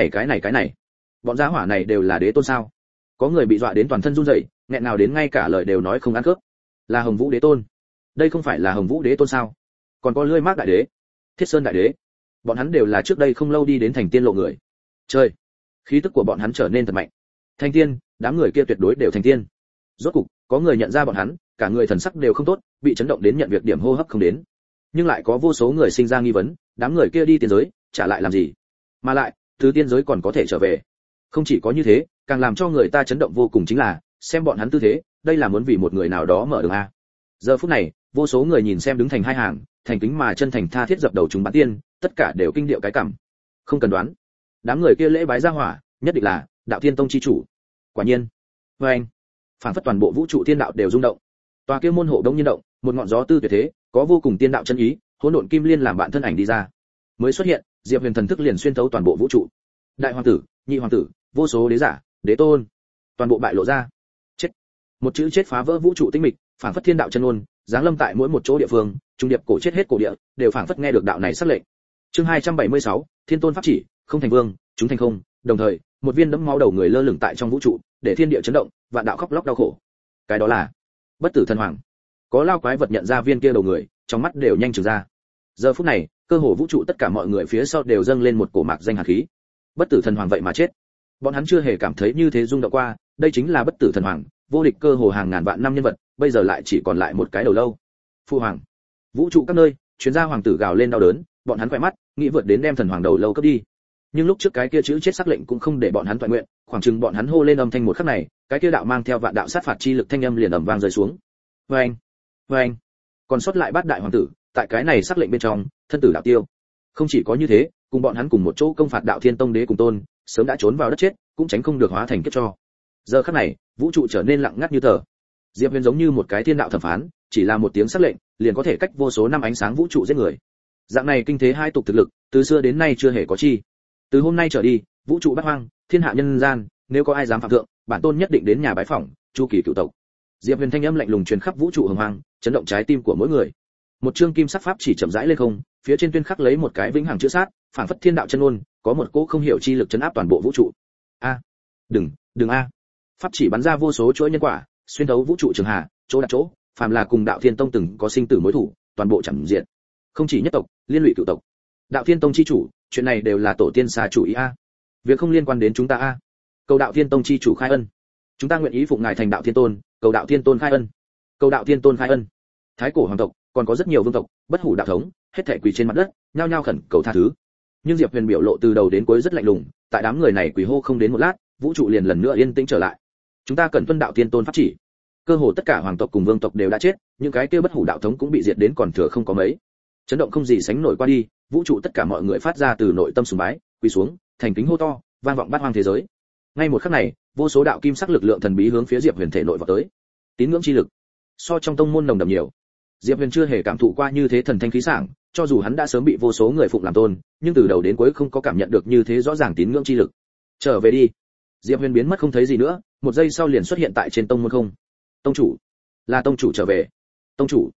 này, bọn gia hỏa này đều là đế tôn sao? Có người bị dọa đến toàn thân run rẩy, nghẹn nào đến ngay cả lời đều nói không ăn khớp. Là Hồng Vũ đế tôn. Đây không phải là Hồng Vũ đế tôn sao? Còn có Lưỡi Mác đại đế, Thiết Sơn đại đế. Bọn hắn đều là trước đây không lâu đi đến thành tiên lộ người. Trời, khí tức của bọn hắn trở nên thật mạnh. Thành tiên, đám người kia tuyệt đối đều thành tiên. Rốt cục, có người nhận ra bọn hắn, cả người thần sắc đều không tốt, bị chấn động đến nhận việc điểm hô hấp không đến. Nhưng lại có vô số người sinh ra nghi vấn, đám người kia đi tiên giới, trả lại làm gì? Mà lại, từ tiên giới còn có thể trở về. Không chỉ có như thế, càng làm cho người ta chấn động vô cùng chính là, xem bọn hắn tư thế, đây là muốn vì một người nào đó mở đường a. Giờ phút này, vô số người nhìn xem đứng thành hai hàng, thành kính mà chân thành tha thiết dập đầu chúng bán tiên, tất cả đều kinh điệu cái cảm. Không cần đoán, đám người kia lễ bái ra hỏa, nhất định là Đạo Thiên Tông chi chủ. Quả nhiên, với anh, phảng phất toàn bộ vũ trụ thiên đạo đều rung động. Tòa kia môn hộ đông nhiên động, một ngọn gió tư tuyệt thế, có vô cùng tiên đạo chân ý, hỗn độn kim liên làm bạn thân ảnh đi ra. Mới xuất hiện, Diệp Huyền thần thức liền xuyên thấu toàn bộ vũ trụ. Đại hoàng tử, nhị hoàng tử, vô số đế giả, đế tôn, toàn bộ bại lộ ra. Chết. Một chữ chết phá vỡ vũ trụ tinh mịch, phảng phất thiên đạo chân ngôn, giáng lâm tại mỗi một chỗ địa phương, trung điệp cổ chết hết cổ địa, đều phảng phất nghe được đạo này sắc lệnh. Chương 276, Thiên Tôn pháp chỉ, không thành vương, chúng thành không, đồng thời, một viên đẫm máu đầu người lơ lửng tại trong vũ trụ, để thiên địa chấn động, vạn đạo khóc lóc đau khổ. Cái đó là Bất Tử Thần Hoàng. Có lao quái vật nhận ra viên kia đầu người, trong mắt đều nhanh trừng ra. Giờ phút này, cơ hồ vũ trụ tất cả mọi người phía sau đều dâng lên một cổ mạc danh hàn khí. Bất Tử Thần Hoàng vậy mà chết. Bọn hắn chưa hề cảm thấy như thế rung động qua, đây chính là Bất Tử Thần Hoàng, vô địch cơ hồ hàng ngàn vạn năm nhân vật, bây giờ lại chỉ còn lại một cái đầu lâu. Phu hoàng. Vũ trụ các nơi, chuyên gia hoàng tử gào lên đau đớn, bọn hắn quay mắt, nghĩ vượt đến đem thần hoàng đầu lâu cướp đi. Nhưng lúc trước cái kia chữ chết sắc lệnh cũng không để bọn hắn toàn nguyện, khoảng chừng bọn hắn hô lên âm thanh một khắc này, cái kia đạo mang theo vạn đạo sát phạt chi lực thanh âm liền ầm vang rơi xuống. Oeng, oeng. Còn sót lại bát đại hoàng tử, tại cái này sắc lệnh bên trong, thân tử đạo tiêu. Không chỉ có như thế, cùng bọn hắn cùng một chỗ công phạt Đạo Thiên Tông đế cùng tôn, sớm đã trốn vào đất chết, cũng tránh không được hóa thành kiếp cho. Giờ khắc này, vũ trụ trở nên lặng ngắt như tờ. Diệp Huyền giống như một cái thiên đạo thẩm phán, chỉ là một tiếng sắc lệnh, liền có thể cách vô số năm ánh sáng vũ trụ giết người. Dạng này kinh thế hai tục thực lực, từ xưa đến nay chưa hề có chi. Từ hôm nay trở đi, vũ trụ bát hoang, thiên hạ nhân gian, nếu có ai dám phạm thượng, bản tôn nhất định đến nhà bái phỏng, chu kỳ cựu tộc. Diệp Huyền thanh âm lạnh lùng truyền khắp vũ trụ hồng hoang, chấn động trái tim của mỗi người. Một chương kim sắc pháp chỉ chậm rãi lên không, phía trên tuyên khắc lấy một cái vĩnh hằng chữ sát, phảng phất thiên đạo chân ngôn, có một cỗ không hiểu chi lực chấn áp toàn bộ vũ trụ. A, đừng a! Pháp chỉ bắn ra vô số chuỗi nhân quả, xuyên thấu vũ trụ trường hà, chỗ đặt chỗ, phàm là cùng Đạo Thiên Tông từng có sinh tử mối thủ, toàn bộ chẳng diện. Không chỉ nhất tộc, liên lụy cựu tộc. Đạo Thiên Tông chi chủ, chuyện này đều là tổ tiên xa chủ ý a. Việc không liên quan đến chúng ta a. Cầu Đạo Thiên Tông chi chủ khai ân. Chúng ta nguyện ý phụng ngài thành Đạo Thiên Tôn, cầu Đạo Thiên Tôn khai ân. Cầu Đạo Thiên Tôn khai ân. Thái cổ hoàng tộc, còn có rất nhiều vương tộc, bất hủ đạo thống, hết thảy quỳ trên mặt đất, nhao nhao khẩn cầu tha thứ. Nhưng Diệp Huyền biểu lộ từ đầu đến cuối rất lạnh lùng, tại đám người này quỳ hô không đến một lát, vũ trụ liền lần nữa yên tĩnh trở lại. Chúng ta cần tuân Đạo Thiên Tôn pháp chỉ. Cơ hồ tất cả hoàng tộc cùng vương tộc đều đã chết, những cái kia bất hủ đạo thống cũng bị diệt đến còn thừa không có mấy. Chấn động không gì sánh nổi qua đi, vũ trụ tất cả mọi người phát ra từ nội tâm sùng bái, quỳ xuống, thành kính hô to, vang vọng bát hoang thế giới. Ngay một khắc này, vô số đạo kim sắc lực lượng thần bí hướng phía Diệp Huyền thể nội vào tới. Tín ngưỡng chi lực, so trong tông môn nồng đậm nhiều. Diệp Huyền chưa hề cảm thụ qua như thế thần thanh khí sảng, cho dù hắn đã sớm bị vô số người phụng làm tôn, nhưng từ đầu đến cuối không có cảm nhận được như thế rõ ràng tín ngưỡng chi lực. Trở về đi. Diệp Huyền biến mất không thấy gì nữa, một giây sau liền xuất hiện tại trên tông môn không. Tông chủ, là tông chủ trở về. Tông chủ,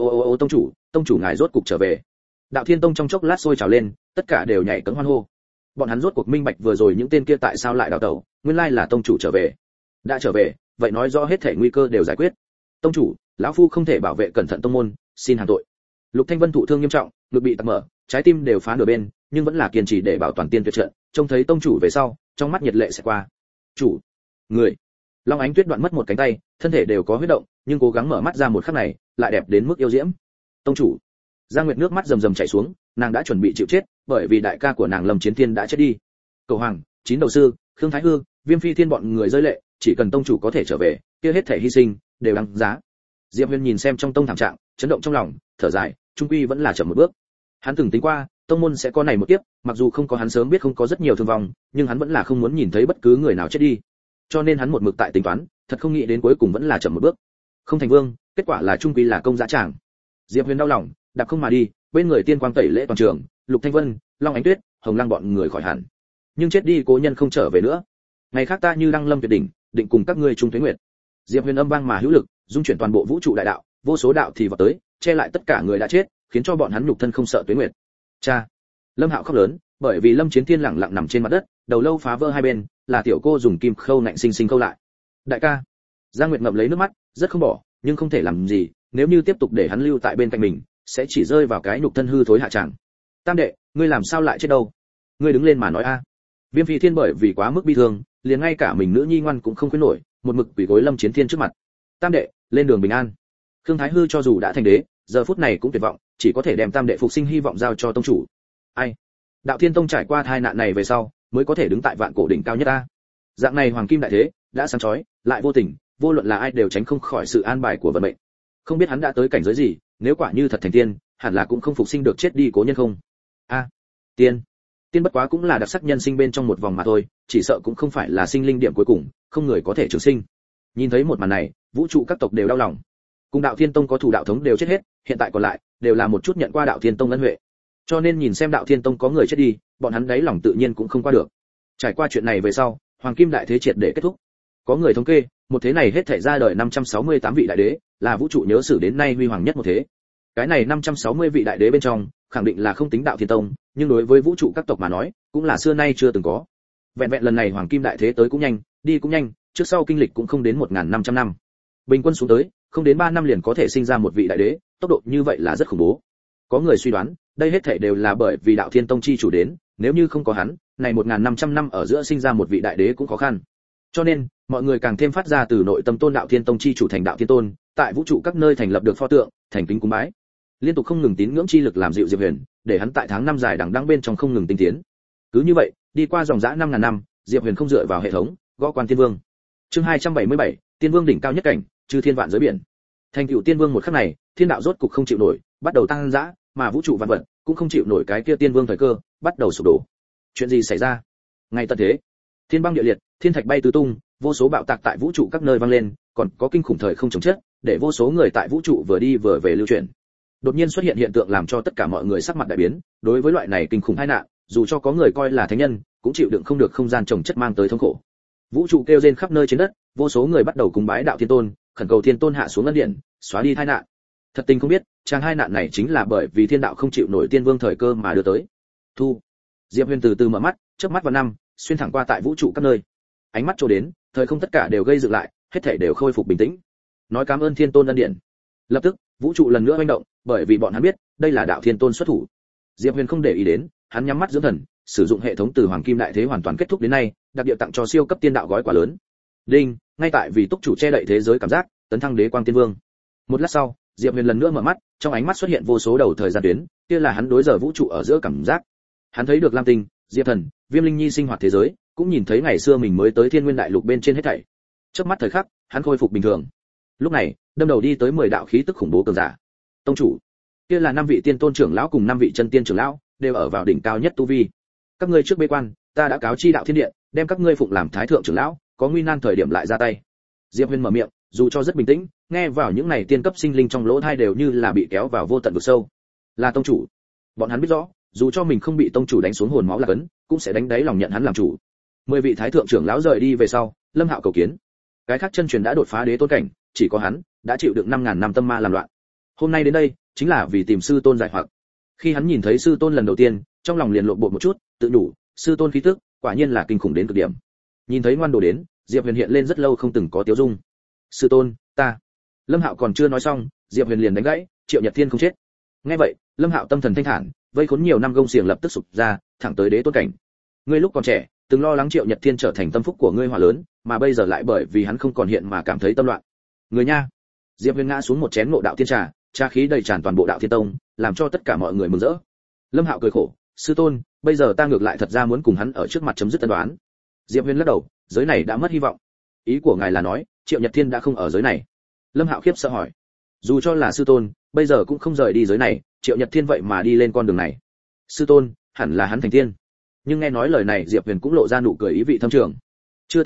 ô tông chủ ngài rốt cục trở về. Đạo Thiên Tông trong chốc lát sôi trào lên, tất cả đều nhảy cẫng hoan hô. Bọn hắn rốt cuộc minh bạch vừa rồi những tên kia tại sao lại đào tẩu, nguyên lai là tông chủ trở về. Đã trở về, vậy nói rõ hết thảy nguy cơ đều giải quyết. Tông chủ, lão phu không thể bảo vệ cẩn thận tông môn, xin hàn tội. Lục Thanh Vân thụ thương nghiêm trọng, ngực bị tắc mở, trái tim đều phá nửa bên, nhưng vẫn là kiên trì để bảo toàn tiên tuyệt trận. Trông thấy tông chủ về sau, trong mắt nhiệt lệ sẽ qua. Chủ, người. Long Ánh Tuyết đoạn mất một cánh tay, thân thể đều có huyết động, nhưng cố gắng mở mắt ra một khắc này, lại đẹp đến mức yêu diễm. Tông chủ. Giang Nguyệt nước mắt rầm rầm chảy xuống, nàng đã chuẩn bị chịu chết, bởi vì đại ca của nàng Lâm Chiến Thiên đã chết đi. Cầu Hoàng, Chín Đầu Sư, Khương Thái Hư, Viêm Phi Thiên bọn người rơi lệ, chỉ cần tông chủ có thể trở về, kia hết thể hy sinh đều đáng giá. Diệp Huyền nhìn xem trong tông thảm trạng, chấn động trong lòng, thở dài, trung quy vẫn là chậm một bước. Hắn từng tính qua, tông môn sẽ có này một kiếp, mặc dù không có hắn sớm biết không có rất nhiều thương vong, nhưng hắn vẫn là không muốn nhìn thấy bất cứ người nào chết đi. cho nên hắn một mực tại tính toán, thật không nghĩ đến cuối cùng vẫn là chậm một bước. Không thành vương, kết quả là trung quy là công dã tràng. Diệp Huyền đau lòng, đạp không mà đi, bên người tiên quang tẩy lễ toàn trường, Lục Thanh Vân, Long Ánh Tuyết, Hồng Lăng bọn người khỏi hẳn. Nhưng chết đi cố nhân không trở về nữa. Ngày khác ta như đăng lâm tuyệt đỉnh, định cùng các ngươi chung tuế nguyệt. Diệp Huyền âm vang mà hữu lực, dung chuyển toàn bộ vũ trụ đại đạo, vô số đạo thì vào tới, che lại tất cả người đã chết, khiến cho bọn hắn nhục thân không sợ tuế nguyệt. Cha! Lâm Hạo khóc lớn, bởi vì Lâm Chiến Thiên lẳng lặng nằm trên mặt đất, đầu lâu phá vỡ hai bên, là tiểu cô dùng kim khâu nạnh sinh sinh khâu lại. Đại ca! Giang Nguyệt ngậm lấy nước mắt, rất không bỏ, nhưng không thể làm gì, nếu như tiếp tục để hắn lưu tại bên cạnh mình, sẽ chỉ rơi vào cái nhục thân hư thối hạ tràng. Tam đệ, ngươi làm sao lại chết đâu? Ngươi đứng lên mà nói a. Viêm Phi Thiên bởi vì quá mức bi thương, liền ngay cả mình nữ nhi ngoan cũng không khuyến nổi, một mực quỳ gối Lâm Chiến Thiên trước mặt. Tam đệ, lên đường bình an. Khương Thái Hư cho dù đã thành đế, giờ phút này cũng tuyệt vọng, chỉ có thể đem Tam đệ phục sinh hy vọng giao cho tông chủ. Ai? Đạo Thiên Tông trải qua tai nạn này về sau, mới có thể đứng tại vạn cổ đỉnh cao nhất a. Dạng này hoàng kim đại thế, đã sáng chói, lại vô tình, vô luận là ai đều tránh không khỏi sự an bài của vận mệnh. Không biết hắn đã tới cảnh giới gì, nếu quả như thật thành tiên, hẳn là cũng không phục sinh được chết đi cố nhân không. A, tiên bất quá cũng là đặc sắc nhân sinh bên trong một vòng mà thôi, chỉ sợ cũng không phải là sinh linh điểm cuối cùng, không người có thể trường sinh. Nhìn thấy một màn này, vũ trụ các tộc đều đau lòng. Cùng Đạo Thiên Tông có thủ đạo thống đều chết hết, hiện tại còn lại đều là một chút nhận qua Đạo Thiên Tông ân huệ. Cho nên nhìn xem Đạo Thiên Tông có người chết đi, bọn hắn đáy lòng tự nhiên cũng không qua được. Trải qua chuyện này về sau, hoàng kim đại thế triệt để kết thúc. Có người thống kê, một thế này hết thảy ra đời 568 vị đại đế, là vũ trụ nhớ sử đến nay huy hoàng nhất một thế. Cái này 560 vị đại đế bên trong, khẳng định là không tính Đạo Thiên Tông, nhưng đối với vũ trụ các tộc mà nói, cũng là xưa nay chưa từng có. Vẹn vẹn lần này hoàng kim đại thế tới cũng nhanh, đi cũng nhanh, trước sau kinh lịch cũng không đến 1500 năm. Bình quân xuống tới, không đến 3 năm liền có thể sinh ra một vị đại đế, tốc độ như vậy là rất khủng bố. Có người suy đoán, đây hết thảy đều là bởi vì Đạo Thiên Tông chi chủ đến, nếu như không có hắn, này 1500 năm ở giữa sinh ra một vị đại đế cũng khó khăn. Cho nên, mọi người càng thêm phát ra từ nội tâm tôn Đạo Thiên Tông chi chủ thành Đạo Thiên Tôn, tại vũ trụ các nơi thành lập được pho tượng, thành kính cúng bái. Liên tục không ngừng tín ngưỡng chi lực làm dịu Diệp Huyền, để hắn tại tháng năm dài đằng đẵng bên trong không ngừng tinh tiến. Cứ như vậy, đi qua dòng dã 5000 năm, Diệp Huyền không dựa vào hệ thống, gõ quan Tiên Vương. Chương 277, Tiên Vương đỉnh cao nhất cảnh, chư thiên vạn giới biển. Thành tựu Tiên Vương một khắc này, thiên đạo rốt cục không chịu nổi, bắt đầu tăng dã, mà vũ trụ vạn vật cũng không chịu nổi cái kia Tiên Vương thời cơ, bắt đầu sụp đổ. Chuyện gì xảy ra? Ngay tận thế, thiên băng địa liệt, thiên thạch bay tứ tung, vô số bạo tạc tại vũ trụ các nơi vang lên, còn có kinh khủng thời không chống chết, để vô số người tại vũ trụ vừa đi vừa về lưu chuyển. Đột nhiên xuất hiện hiện tượng làm cho tất cả mọi người sắc mặt đại biến, đối với loại này kinh khủng tai nạn, dù cho có người coi là thánh nhân, cũng chịu đựng không được không gian trồng chất mang tới thống khổ. Vũ trụ kêu rên khắp nơi trên đất, vô số người bắt đầu cúng bái Đạo Thiên Tôn, khẩn cầu Thiên Tôn hạ xuống ân điện, xóa đi tai nạn. Thật tình không biết, trang hai nạn này chính là bởi vì thiên đạo không chịu nổi Tiên Vương thời cơ mà đưa tới. Thu. Diệp Huyền từ từ mở mắt, chớp mắt vào năm, xuyên thẳng qua tại vũ trụ các nơi. Ánh mắt trôi đến, thời không tất cả đều gây dựng lại, hết thảy đều khôi phục bình tĩnh. Nói cảm ơn Thiên Tôn ân điện. Lập tức, vũ trụ lần nữa hoành động, bởi vì bọn hắn biết, đây là Đạo Thiên Tôn xuất thủ. Diệp Huyền không để ý đến, hắn nhắm mắt dưỡng thần, sử dụng hệ thống từ hoàng kim đại thế hoàn toàn kết thúc đến nay, đặc địa tặng cho siêu cấp tiên đạo gói quà lớn. Đinh, ngay tại vì túc chủ che đậy thế giới cảm giác, tấn thăng đế quang tiên vương. Một lát sau, Diệp Huyền lần nữa mở mắt, trong ánh mắt xuất hiện vô số đầu thời gian tuyến, kia là hắn đối giờ vũ trụ ở giữa cảm giác. Hắn thấy được Lam Tinh, Diệp Thần, Viêm Linh Nhi sinh hoạt thế giới, cũng nhìn thấy ngày xưa mình mới tới Thiên Nguyên Đại Lục bên trên hết thảy. Chớp mắt thời khắc, hắn khôi phục bình thường. Lúc này, đâm đầu đi tới 10 đạo khí tức khủng bố cường giả. Tông chủ, kia là 5 vị tiên tôn trưởng lão cùng 5 vị chân tiên trưởng lão, đều ở vào đỉnh cao nhất tu vi. Các ngươi trước bế quan, ta đã cáo chi Đạo Thiên Điện, đem các ngươi phụng làm thái thượng trưởng lão, có nguy nan thời điểm lại ra tay. Diệp Huyền mở miệng, dù cho rất bình tĩnh, nghe vào những này tiên cấp sinh linh trong lỗ tai đều như là bị kéo vào vô tận vực sâu. Là tông chủ. Bọn hắn biết rõ, dù cho mình không bị tông chủ đánh xuống hồn máu là cấn, cũng sẽ đánh đáy lòng nhận hắn làm chủ. 10 vị thái thượng trưởng lão rời đi về sau, Lâm Hạo cầu kiến. Cái khác chân truyền đã đột phá đế tôn cảnh, chỉ có hắn đã chịu đựng 5000 năm tâm ma làm loạn. Hôm nay đến đây, chính là vì tìm sư tôn giải hoặc. Khi hắn nhìn thấy sư tôn lần đầu tiên, trong lòng liền lộn bột một chút, tự đủ, sư tôn khí tức, quả nhiên là kinh khủng đến cực điểm. Nhìn thấy ngoan đồ đến, Diệp Huyền hiện lên rất lâu không từng có tiêu dung. Sư tôn, ta. Lâm Hạo còn chưa nói xong, Diệp Huyền liền đánh gãy, Triệu Nhật Thiên không chết. Nghe vậy, Lâm Hạo tâm thần thanh thản, vây khốn nhiều năm gông xiềng lập tức sụp ra, thẳng tới đế tôn cảnh. Ngươi lúc còn trẻ, từng lo lắng Triệu Nhật Thiên trở thành tâm phúc của ngươi hỏa lớn, mà bây giờ lại bởi vì hắn không còn hiện mà cảm thấy tâm loạn. Người nha. Diệp Huyền ngã xuống một chén ngộ đạo thiên trà, trà khí đầy tràn toàn bộ Đạo Thiên Tông, làm cho tất cả mọi người mừng rỡ. Lâm Hạo cười khổ, sư tôn, bây giờ ta ngược lại thật ra muốn cùng hắn ở trước mặt chấm dứt tân đoán. Diệp Huyền lắc đầu, giới này đã mất hy vọng. Ý của ngài là nói, Triệu Nhật Thiên đã không ở giới này? Lâm Hạo khiếp sợ hỏi. Dù cho là sư tôn, bây giờ cũng không rời đi giới này, Triệu Nhật Thiên vậy mà đi lên con đường này. Sư tôn, hẳn là hắn thành tiên. Nhưng nghe nói lời này, Diệp Huyền cũng lộ ra nụ cười ý vị thâm trường. Chưa thành tiên,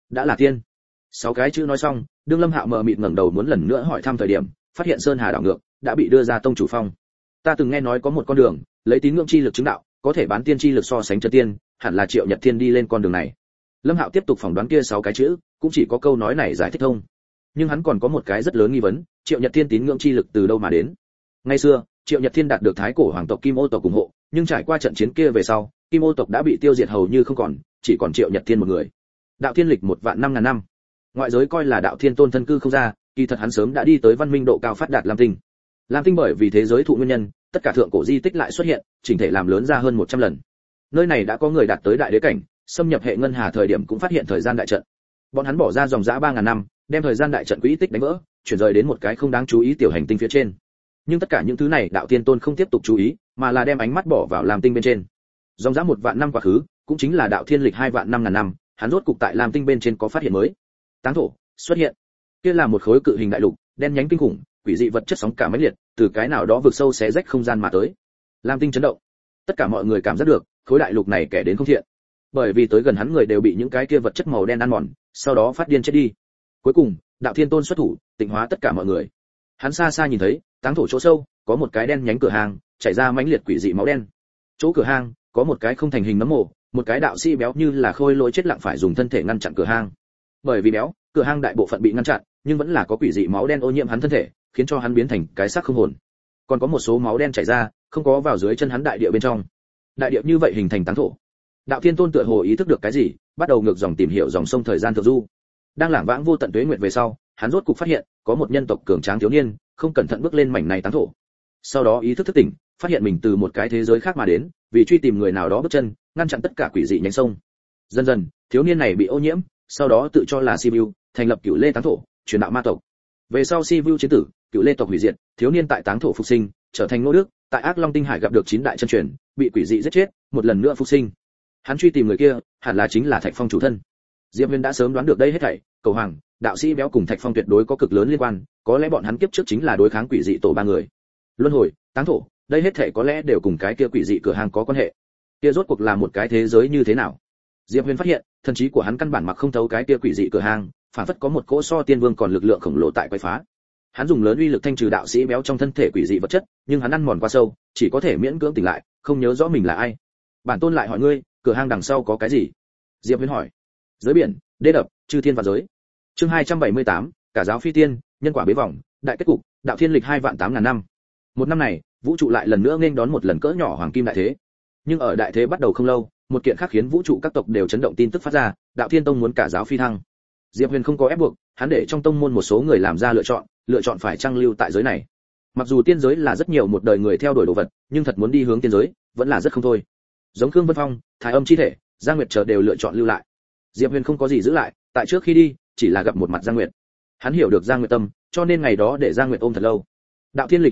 đã là tiên. 6 cái chữ nói xong, đương Lâm Hạo mờ mịt ngẩng đầu muốn lần nữa hỏi thăm thời điểm, phát hiện Sơn Hà đảo ngược đã bị đưa ra tông chủ phong. Ta từng nghe nói có một con đường, lấy tín ngưỡng chi lực chứng đạo, có thể bán tiên chi lực so sánh chân tiên, hẳn là Triệu Nhật Thiên đi lên con đường này. Lâm Hạo tiếp tục phỏng đoán kia 6 cái chữ, cũng chỉ có câu nói này giải thích thông. Nhưng hắn còn có một cái rất lớn nghi vấn, Triệu Nhật Thiên tín ngưỡng chi lực từ đâu mà đến? Ngày xưa, Triệu Nhật Thiên đạt được thái cổ hoàng tộc Kim Ô tộc ủng hộ, nhưng trải qua trận chiến kia về sau, Kim Ô tộc đã bị tiêu diệt hầu như không còn, chỉ còn Triệu Nhật Thiên một người. Đạo Thiên lịch 1.500.000 năm. Ngoại giới coi là Đạo Thiên Tôn thân cư không ra, kỳ thật hắn sớm đã đi tới văn minh độ cao phát đạt Lam Tinh. Lam Tinh bởi vì thế giới thụ nguyên nhân, tất cả thượng cổ di tích lại xuất hiện, chỉnh thể làm lớn ra hơn 100 lần. Nơi này đã có người đạt tới đại đế cảnh, xâm nhập hệ ngân hà thời điểm cũng phát hiện thời gian đại trận. Bọn hắn bỏ ra dòng dã 3000 năm, đem thời gian đại trận quỹ tích đánh vỡ, chuyển rời đến một cái không đáng chú ý tiểu hành tinh phía trên. Nhưng tất cả những thứ này Đạo Thiên Tôn không tiếp tục chú ý, mà là đem ánh mắt bỏ vào Lam Tinh bên trên. Dòng dã 1 vạn năm quá khứ, cũng chính là Đạo Thiên lịch 2.500.000 năm, hắn rốt cục tại Lam Tinh bên trên có phát hiện mới. Táng thổ xuất hiện. Kia là một khối cự hình đại lục, đen nhánh kinh khủng, quỷ dị vật chất sóng cả mãnh liệt, từ cái nào đó vực sâu xé rách không gian mà tới. Lam Tinh chấn động. Tất cả mọi người cảm giác được, khối đại lục này kẻ đến không thiện. Bởi vì tới gần hắn người đều bị những cái kia vật chất màu đen ăn mòn, sau đó phát điên chết đi. Cuối cùng, Đạo Thiên Tôn xuất thủ, tịnh hóa tất cả mọi người. Hắn xa xa nhìn thấy, táng thổ chỗ sâu, có một cái đen nhánh cửa hàng, chảy ra mãnh liệt quỷ dị máu đen. Chỗ cửa hàng, có một cái không thành hình nấm mồ, một cái đạo sĩ béo như là khôi lỗi chết lặng phải dùng thân thể ngăn chặn cửa hàng. Bởi vì béo, cửa hàng đại bộ phận bị ngăn chặn, nhưng vẫn là có quỷ dị máu đen ô nhiễm hắn thân thể, khiến cho hắn biến thành cái xác không hồn. Còn có một số máu đen chảy ra, không có vào dưới chân hắn đại địa bên trong. Đại địa như vậy hình thành táng thổ. Đạo Thiên Tôn tựa hồ ý thức được cái gì, bắt đầu ngược dòng tìm hiểu dòng sông thời gian thượng du. Đang lảng vãng vô tận tuế nguyệt về sau, hắn rốt cục phát hiện, có một nhân tộc cường tráng thiếu niên, không cẩn thận bước lên mảnh này táng thổ. Sau đó ý thức thức tỉnh, phát hiện mình từ một cái thế giới khác mà đến, vì truy tìm người nào đó bước chân, ngăn chặn tất cả quỷ dị nhánh sông. Dần dần, thiếu niên này bị ô nhiễm, sau đó tự cho là Sibiu, thành lập Cửu Lê táng thổ, truyền đạo ma tộc. Về sau Sibiu chiến tử, Cửu Lê tộc hủy diệt, thiếu niên tại táng thổ phục sinh, trở thành Ngô Đức, tại Ác Long Tinh Hải gặp được 9 đại chân truyền, bị quỷ dị giết chết, một lần nữa phục sinh. Hắn truy tìm người kia, hẳn là chính là Thạch Phong chủ thân. Diệp Huyền đã sớm đoán được đây hết thảy, Cầu Hoàng, đạo sĩ béo cùng Thạch Phong tuyệt đối có cực lớn liên quan, có lẽ bọn hắn kiếp trước chính là đối kháng quỷ dị tổ ba người. Luân hồi, táng thổ, đây hết thảy có lẽ đều cùng cái kia quỷ dị cửa hàng có quan hệ. Kia rốt cuộc là một cái thế giới như thế nào? Diệp Huyền phát hiện, thần trí của hắn căn bản mặc không thấu cái kia quỷ dị cửa hàng, phản phất có một cỗ so tiên vương còn lực lượng khổng lồ tại quấy phá. Hắn dùng lớn uy lực thanh trừ đạo sĩ béo trong thân thể quỷ dị vật chất, nhưng hắn ăn mòn quá sâu, chỉ có thể miễn cưỡng tỉnh lại, không nhớ rõ mình là ai. Bản tôn lại hỏi ngươi, cửa hàng đằng sau có cái gì? Diệp Huyền hỏi. Giới biển, đê đập, chư thiên và giới. Chương 278, cả giáo phi tiên, nhân quả bế vòng, đại kết cục, Đạo Thiên lịch 2.800.000 năm. Một năm này, vũ trụ lại lần nữa nghênh đón một lần cỡ nhỏ hoàng kim đại thế. Nhưng ở đại thế bắt đầu không lâu, một kiện khác khiến vũ trụ các tộc đều chấn động tin tức phát ra, Đạo Thiên Tông muốn cả giáo phi thăng. Diệp Huyền không có ép buộc, hắn để trong tông môn một số người làm ra lựa chọn phải trang lưu tại giới này. Mặc dù tiên giới là rất nhiều một đời người theo đuổi đồ vật, nhưng thật muốn đi hướng tiên giới, vẫn là rất không thôi. Giống Khương Vân Phong, Thái Âm chi thể, Giang Nguyệt chờ đều lựa chọn lưu lại. Diệp Huyền không có gì giữ lại, tại trước khi đi, chỉ là gặp một mặt Giang Nguyệt. Hắn hiểu được Giang Nguyệt tâm, cho nên ngày đó để Giang Nguyệt ôm thật lâu. Đạo Thiên lịch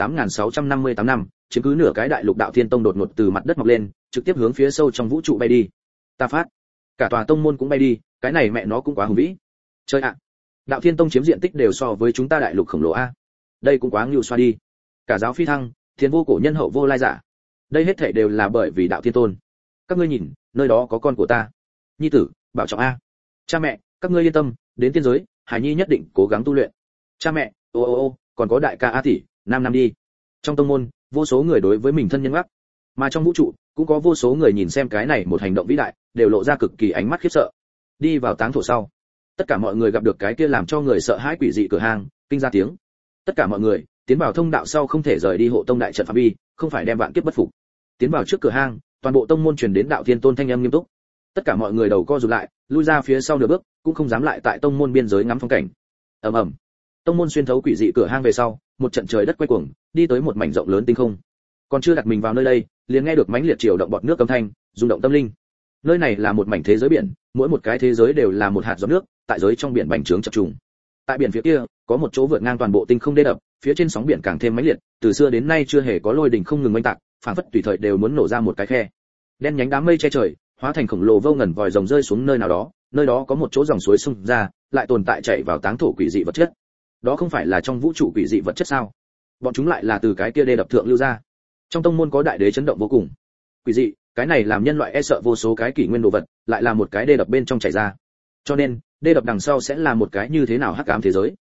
2.8.658 năm, chiếm cứ nửa cái đại lục Đạo Thiên Tông đột ngột từ mặt đất mọc lên, trực tiếp hướng phía sâu trong vũ trụ bay đi. Ta phát, cả tòa tông môn cũng bay đi, cái này mẹ nó cũng quá hùng vĩ. Chơi ạ, Đạo Thiên Tông chiếm diện tích đều so với chúng ta đại lục khổng lồ a. Đây cũng quá ngưu xoa đi. Cả giáo phi thăng, thiên vô cổ nhân hậu vô lai giả. Đây hết thảy đều là bởi vì Đạo Thiên Tôn. Các ngươi nhìn, nơi đó có con của ta. Nhi tử, bảo trọng a. Cha mẹ, các ngươi yên tâm, đến tiên giới, Hải Nhi nhất định cố gắng tu luyện. Cha mẹ, ô, còn có đại ca A tỷ, năm đi. Trong tông môn, vô số người đối với mình thân nhân gác, mà trong vũ trụ cũng có vô số người nhìn xem cái này một hành động vĩ đại, đều lộ ra cực kỳ ánh mắt khiếp sợ. Đi vào táng thổ sau, tất cả mọi người gặp được cái kia làm cho người sợ hãi quỷ dị cửa hàng, kinh ra tiếng. Tất cả mọi người tiến vào thông đạo sau không thể rời đi hộ tông đại trận phạm vi, không phải đem vạn kiếp bất phục. Tiến vào trước cửa hang, toàn bộ tông môn truyền đến Đạo Thiên Tôn thanh âm nghiêm túc. Tất cả mọi người đầu co rụt lại, lui ra phía sau nửa bước, cũng không dám lại tại tông môn biên giới ngắm phong cảnh. Ầm ầm. Tông môn xuyên thấu quỷ dị cửa hang về sau, một trận trời đất quay cuồng, đi tới một mảnh rộng lớn tinh không. Còn chưa đặt mình vào nơi đây, liền nghe được mãnh liệt triều động bọt nước âm thanh, rung động tâm linh. Nơi này là một mảnh thế giới biển, mỗi một cái thế giới đều là một hạt giọt nước, tại giới trong biển bành trướng chập trùng. Tại biển phía kia, có một chỗ vượt ngang toàn bộ tinh không đê đập, phía trên sóng biển càng thêm mãnh liệt, từ xưa đến nay chưa hề có lôi đỉnh không ngừng oanh tạc, phảng phất tùy thời đều muốn nổ ra một cái khe. Đen nhánh đám mây che trời, hóa thành khổng lồ vô ngần vòi rồng rơi xuống nơi đó có một chỗ dòng suối xung ra, lại tồn tại chảy vào táng thổ quỷ dị vật chất. Đó không phải là trong vũ trụ quỷ dị vật chất sao? Bọn chúng lại là từ cái kia đê đập thượng lưu ra. Trong tông môn có đại đế chấn động vô cùng. Quỷ dị, cái này làm nhân loại e sợ vô số cái kỷ nguyên đồ vật, lại là một cái đê đập bên trong chảy ra. Cho nên đê đập đằng sau sẽ là một cái như thế nào hắc ám thế giới.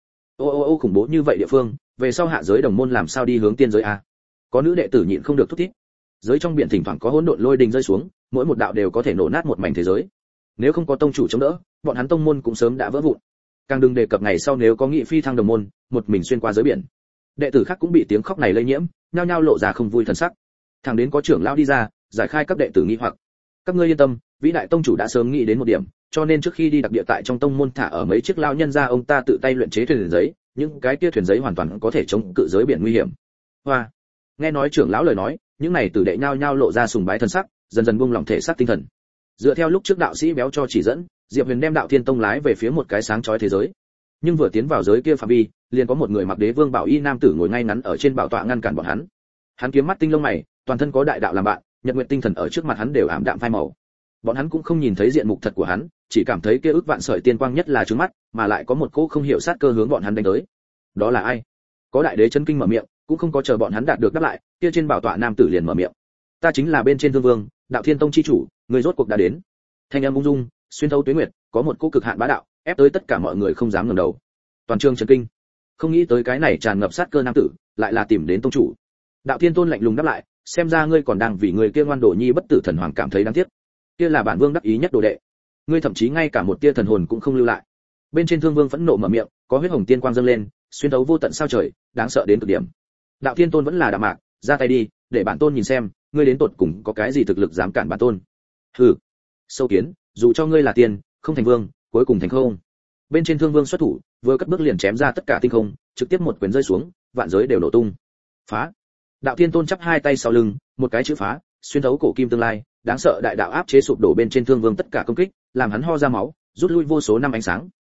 Ô khủng bố như vậy địa phương, về sau hạ giới đồng môn làm sao đi hướng tiên giới a? Có nữ đệ tử nhịn không được thúc thiết. Giới trong biển thỉnh thoảng có hỗn độn lôi đình rơi xuống, mỗi một đạo đều có thể nổ nát một mảnh thế giới. Nếu không có tông chủ chống đỡ, bọn hắn tông môn cũng sớm đã vỡ vụn. Càng đừng đề cập ngày sau nếu có nghị phi thăng đồng môn, một mình xuyên qua giới biển. Đệ tử khác cũng bị tiếng khóc này lây nhiễm, nhao nhao lộ ra không vui thần sắc. Thẳng đến có trưởng lão đi ra, giải khai các đệ tử nghi hoặc. Các ngươi yên tâm, vĩ đại tông chủ đã sớm nghĩ đến một điểm, cho nên trước khi đi đặc địa tại trong tông môn thả ở mấy chiếc lao nhân ra ông ta tự tay luyện chế thuyền giấy, những cái kia thuyền giấy hoàn toàn có thể chống cự giới biển nguy hiểm. Hoa. Nghe nói trưởng lão lời nói, những này tử đệ nhao nhao lộ ra sùng bái thần sắc, dần dần buông lỏng thể xác tinh thần. Dựa theo lúc trước đạo sĩ béo cho chỉ dẫn, Diệp Huyền đem đạo thiên tông lái về phía một cái sáng chói thế giới. Nhưng vừa tiến vào giới kia phạm vi, liền có một người mặc đế vương bảo y nam tử ngồi ngay ngắn ở trên bảo tọa ngăn cản bọn hắn. Hắn kiếm mắt tinh lông mày, toàn thân có đại đạo làm bạn, nhật nguyệt tinh thần ở trước mặt hắn đều ảm đạm phai màu. Bọn hắn cũng không nhìn thấy diện mục thật của hắn, chỉ cảm thấy kia ức vạn sợi tiên quang nhất là trướng mắt, mà lại có một cỗ không hiểu sát cơ hướng bọn hắn đánh tới. Đó là ai? Có đại đế chân kinh mở miệng, cũng không có chờ bọn hắn đạt được đáp lại, kia trên bảo tọa nam tử liền mở miệng. Ta chính là bên trên Thương Vương, Đạo Thiên Tông chi chủ, người rốt cuộc đã đến. Thanh âm ung dung, xuyên thấu tuế nguyệt, có một cỗ cực hạn bá đạo, ép tới tất cả mọi người không dám ngẩng đầu. Toàn trường chấn kinh. Không nghĩ tới cái này tràn ngập sát cơ nam tử, lại là tìm đến tông chủ. Đạo Thiên Tôn lạnh lùng đáp lại, xem ra ngươi còn đang vì người kia ngoan đồ nhi bất tử thần hoàng cảm thấy đáng tiếc. Kia là bản vương đắc ý nhất đồ đệ. Ngươi thậm chí ngay cả một tia thần hồn cũng không lưu lại. Bên trên Thương Vương phẫn nộ mở miệng, có huyết hồng tiên quang dâng lên, xuyên thấu vô tận sao trời, đáng sợ đến cực điểm. Đạo Thiên Tôn vẫn là đạm mạc, ra tay đi, để bản tôn nhìn xem, ngươi đến tột cùng có cái gì thực lực dám cản bản tôn. Hừ. Sâu kiến, dù cho ngươi là tiên, không thành vương, cuối cùng thành không. Bên trên Thương Vương xuất thủ, vừa cất bước liền chém ra tất cả tinh không, trực tiếp một quyền rơi xuống, vạn giới đều nổ tung. Phá. Đạo Thiên Tôn chắp hai tay sau lưng, một cái chữ phá, xuyên thấu cổ kim tương lai, đáng sợ đại đạo áp chế sụp đổ bên trên Thương Vương tất cả công kích, làm hắn ho ra máu, rút lui vô số năm ánh sáng.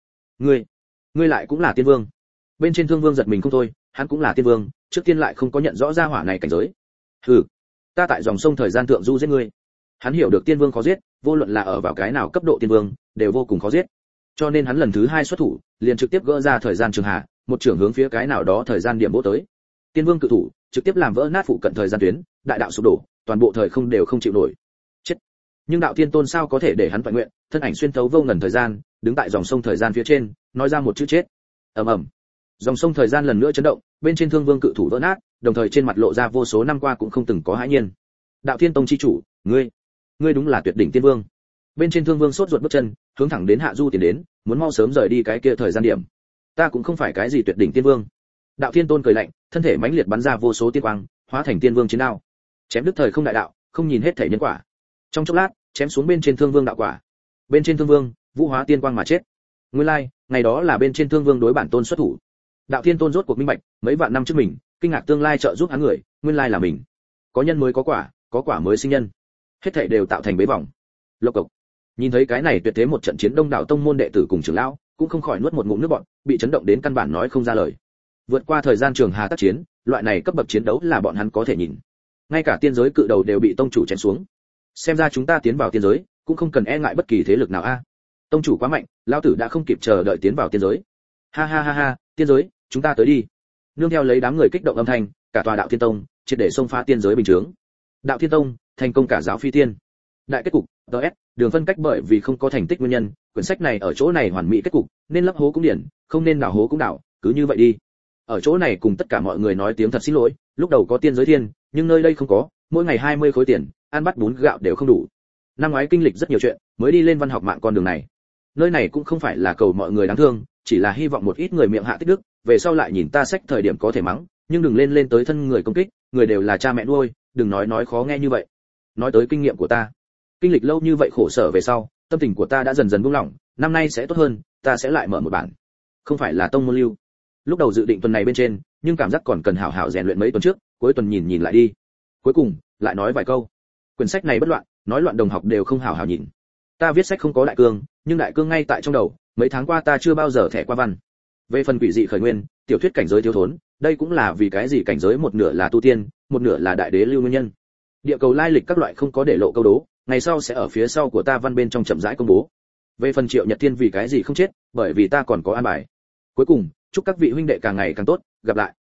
Ngươi lại cũng là tiên vương. Bên trên Thương Vương giật mình không thôi, hắn cũng là tiên vương, trước tiên lại không có nhận rõ ra hỏa này cảnh giới. Hừ, ta tại dòng sông thời gian thượng du giết ngươi. Hắn hiểu được tiên vương khó giết, vô luận là ở vào cái nào cấp độ tiên vương, đều vô cùng khó giết. Cho nên hắn lần thứ hai xuất thủ, liền trực tiếp gỡ ra thời gian trường hà, một trường hướng phía cái nào đó thời gian điểm bố tới. Tiên vương cự thủ, trực tiếp làm vỡ nát phụ cận thời gian tuyến, đại đạo sụp đổ, toàn bộ thời không đều không chịu nổi. Chết. Nhưng đạo Thiên Tôn sao có thể để hắn toàn nguyện, thân ảnh xuyên thấu vô ngần thời gian, đứng tại dòng sông thời gian phía trên, nói ra một chữ chết. Ầm ầm. Dòng sông thời gian lần nữa chấn động, bên trên Thương Vương cự thủ vỡ nát, đồng thời trên mặt lộ ra vô số năm qua cũng không từng có hãi nhiên. Đạo Thiên Tông chi chủ, ngươi đúng là tuyệt đỉnh tiên vương. Bên trên Thương Vương sốt ruột bước chân, hướng thẳng đến Hạ Du tiến đến, muốn mau sớm rời đi cái kia thời gian điểm. Ta cũng không phải cái gì tuyệt đỉnh tiên vương. Đạo Thiên Tôn cười lạnh, thân thể mãnh liệt bắn ra vô số tiên quang, hóa thành tiên vương chiến đao. Chém đứt thời không đại đạo, không nhìn hết thể nhân quả. Trong chốc lát, chém xuống bên trên Thương Vương đạo quả. Bên trên Thương Vương, vũ hóa tiên quang mà chết. Nguyên lai, ngày đó là bên trên Thương Vương đối bản tôn xuất thủ. Đạo Thiên Tôn rốt cuộc minh bạch, mấy vạn năm trước mình, kinh ngạc tương lai trợ giúp hắn người, nguyên lai là mình. Có nhân mới có quả mới sinh nhân. Hết thảy đều tạo thành bế vòng. Lộc cộc. Nhìn thấy cái này tuyệt thế một trận chiến đông đảo tông môn đệ tử cùng trưởng lão, cũng không khỏi nuốt một ngụm nước bọt, bị chấn động đến căn bản nói không ra lời. Vượt qua thời gian trường hà tác chiến, loại này cấp bậc chiến đấu là bọn hắn có thể nhìn. Ngay cả tiên giới cự đầu đều bị tông chủ chém xuống. Xem ra chúng ta tiến vào tiên giới, cũng không cần e ngại bất kỳ thế lực nào a. Tông chủ quá mạnh, lão tử đã không kịp chờ đợi tiến vào tiên giới. Ha ha ha ha, tiên giới, chúng ta tới đi. Nương theo lấy đám người kích động âm thanh, cả tòa đạo Thiên Tông triệt để xông phá tiên giới bình thường. Đạo Thiên Tông thành công cả giáo phi tiên. Đại kết cục, DS, đường phân cách bởi vì không có thành tích nguyên nhân, quyển sách này ở chỗ này hoàn mỹ kết cục, nên lấp hố cũng điển, không nên đào hố cũng đào, cứ như vậy đi. Ở chỗ này cùng tất cả mọi người nói tiếng thật xin lỗi, lúc đầu có tiên giới thiên, nhưng nơi đây không có, mỗi ngày 20 khối tiền, ăn bát bún gạo đều không đủ. Năm ngoái kinh lịch rất nhiều chuyện, mới đi lên văn học mạng con đường này. Nơi này cũng không phải là cầu mọi người đáng thương, chỉ là hy vọng một ít người miệng hạ tích đức, về sau lại nhìn ta sách thời điểm có thể mắng, nhưng đừng lên tới thân người công kích, người đều là cha mẹ nuôi, đừng nói khó nghe như vậy. Nói tới kinh nghiệm của ta, kinh lịch lâu như vậy khổ sở về sau, tâm tình của ta đã dần dần buông lỏng, năm nay sẽ tốt hơn, ta sẽ lại mở một bản. Không phải là tông môn lưu. Lúc đầu dự định tuần này bên trên, nhưng cảm giác còn cần hảo hảo rèn luyện mấy tuần trước, cuối tuần nhìn lại đi. Cuối cùng, lại nói vài câu. Quyển sách này bất loạn, nói loạn đồng học đều không hảo hảo nhìn. Ta viết sách không có đại cương, nhưng đại cương ngay tại trong đầu, mấy tháng qua ta chưa bao giờ thẻ qua văn. Về phần quỷ dị khởi nguyên, tiểu thuyết cảnh giới thiếu thốn, đây cũng là vì cái gì cảnh giới một nửa là tu tiên, một nửa là đại đế lưu nguyên nhân. Địa cầu lai lịch các loại không có để lộ câu đố, ngày sau sẽ ở phía sau của ta văn bên trong chậm rãi công bố. Về phần Triệu Nhật Thiên vì cái gì không chết, bởi vì ta còn có an bài. Cuối cùng, chúc các vị huynh đệ càng ngày càng tốt, gặp lại.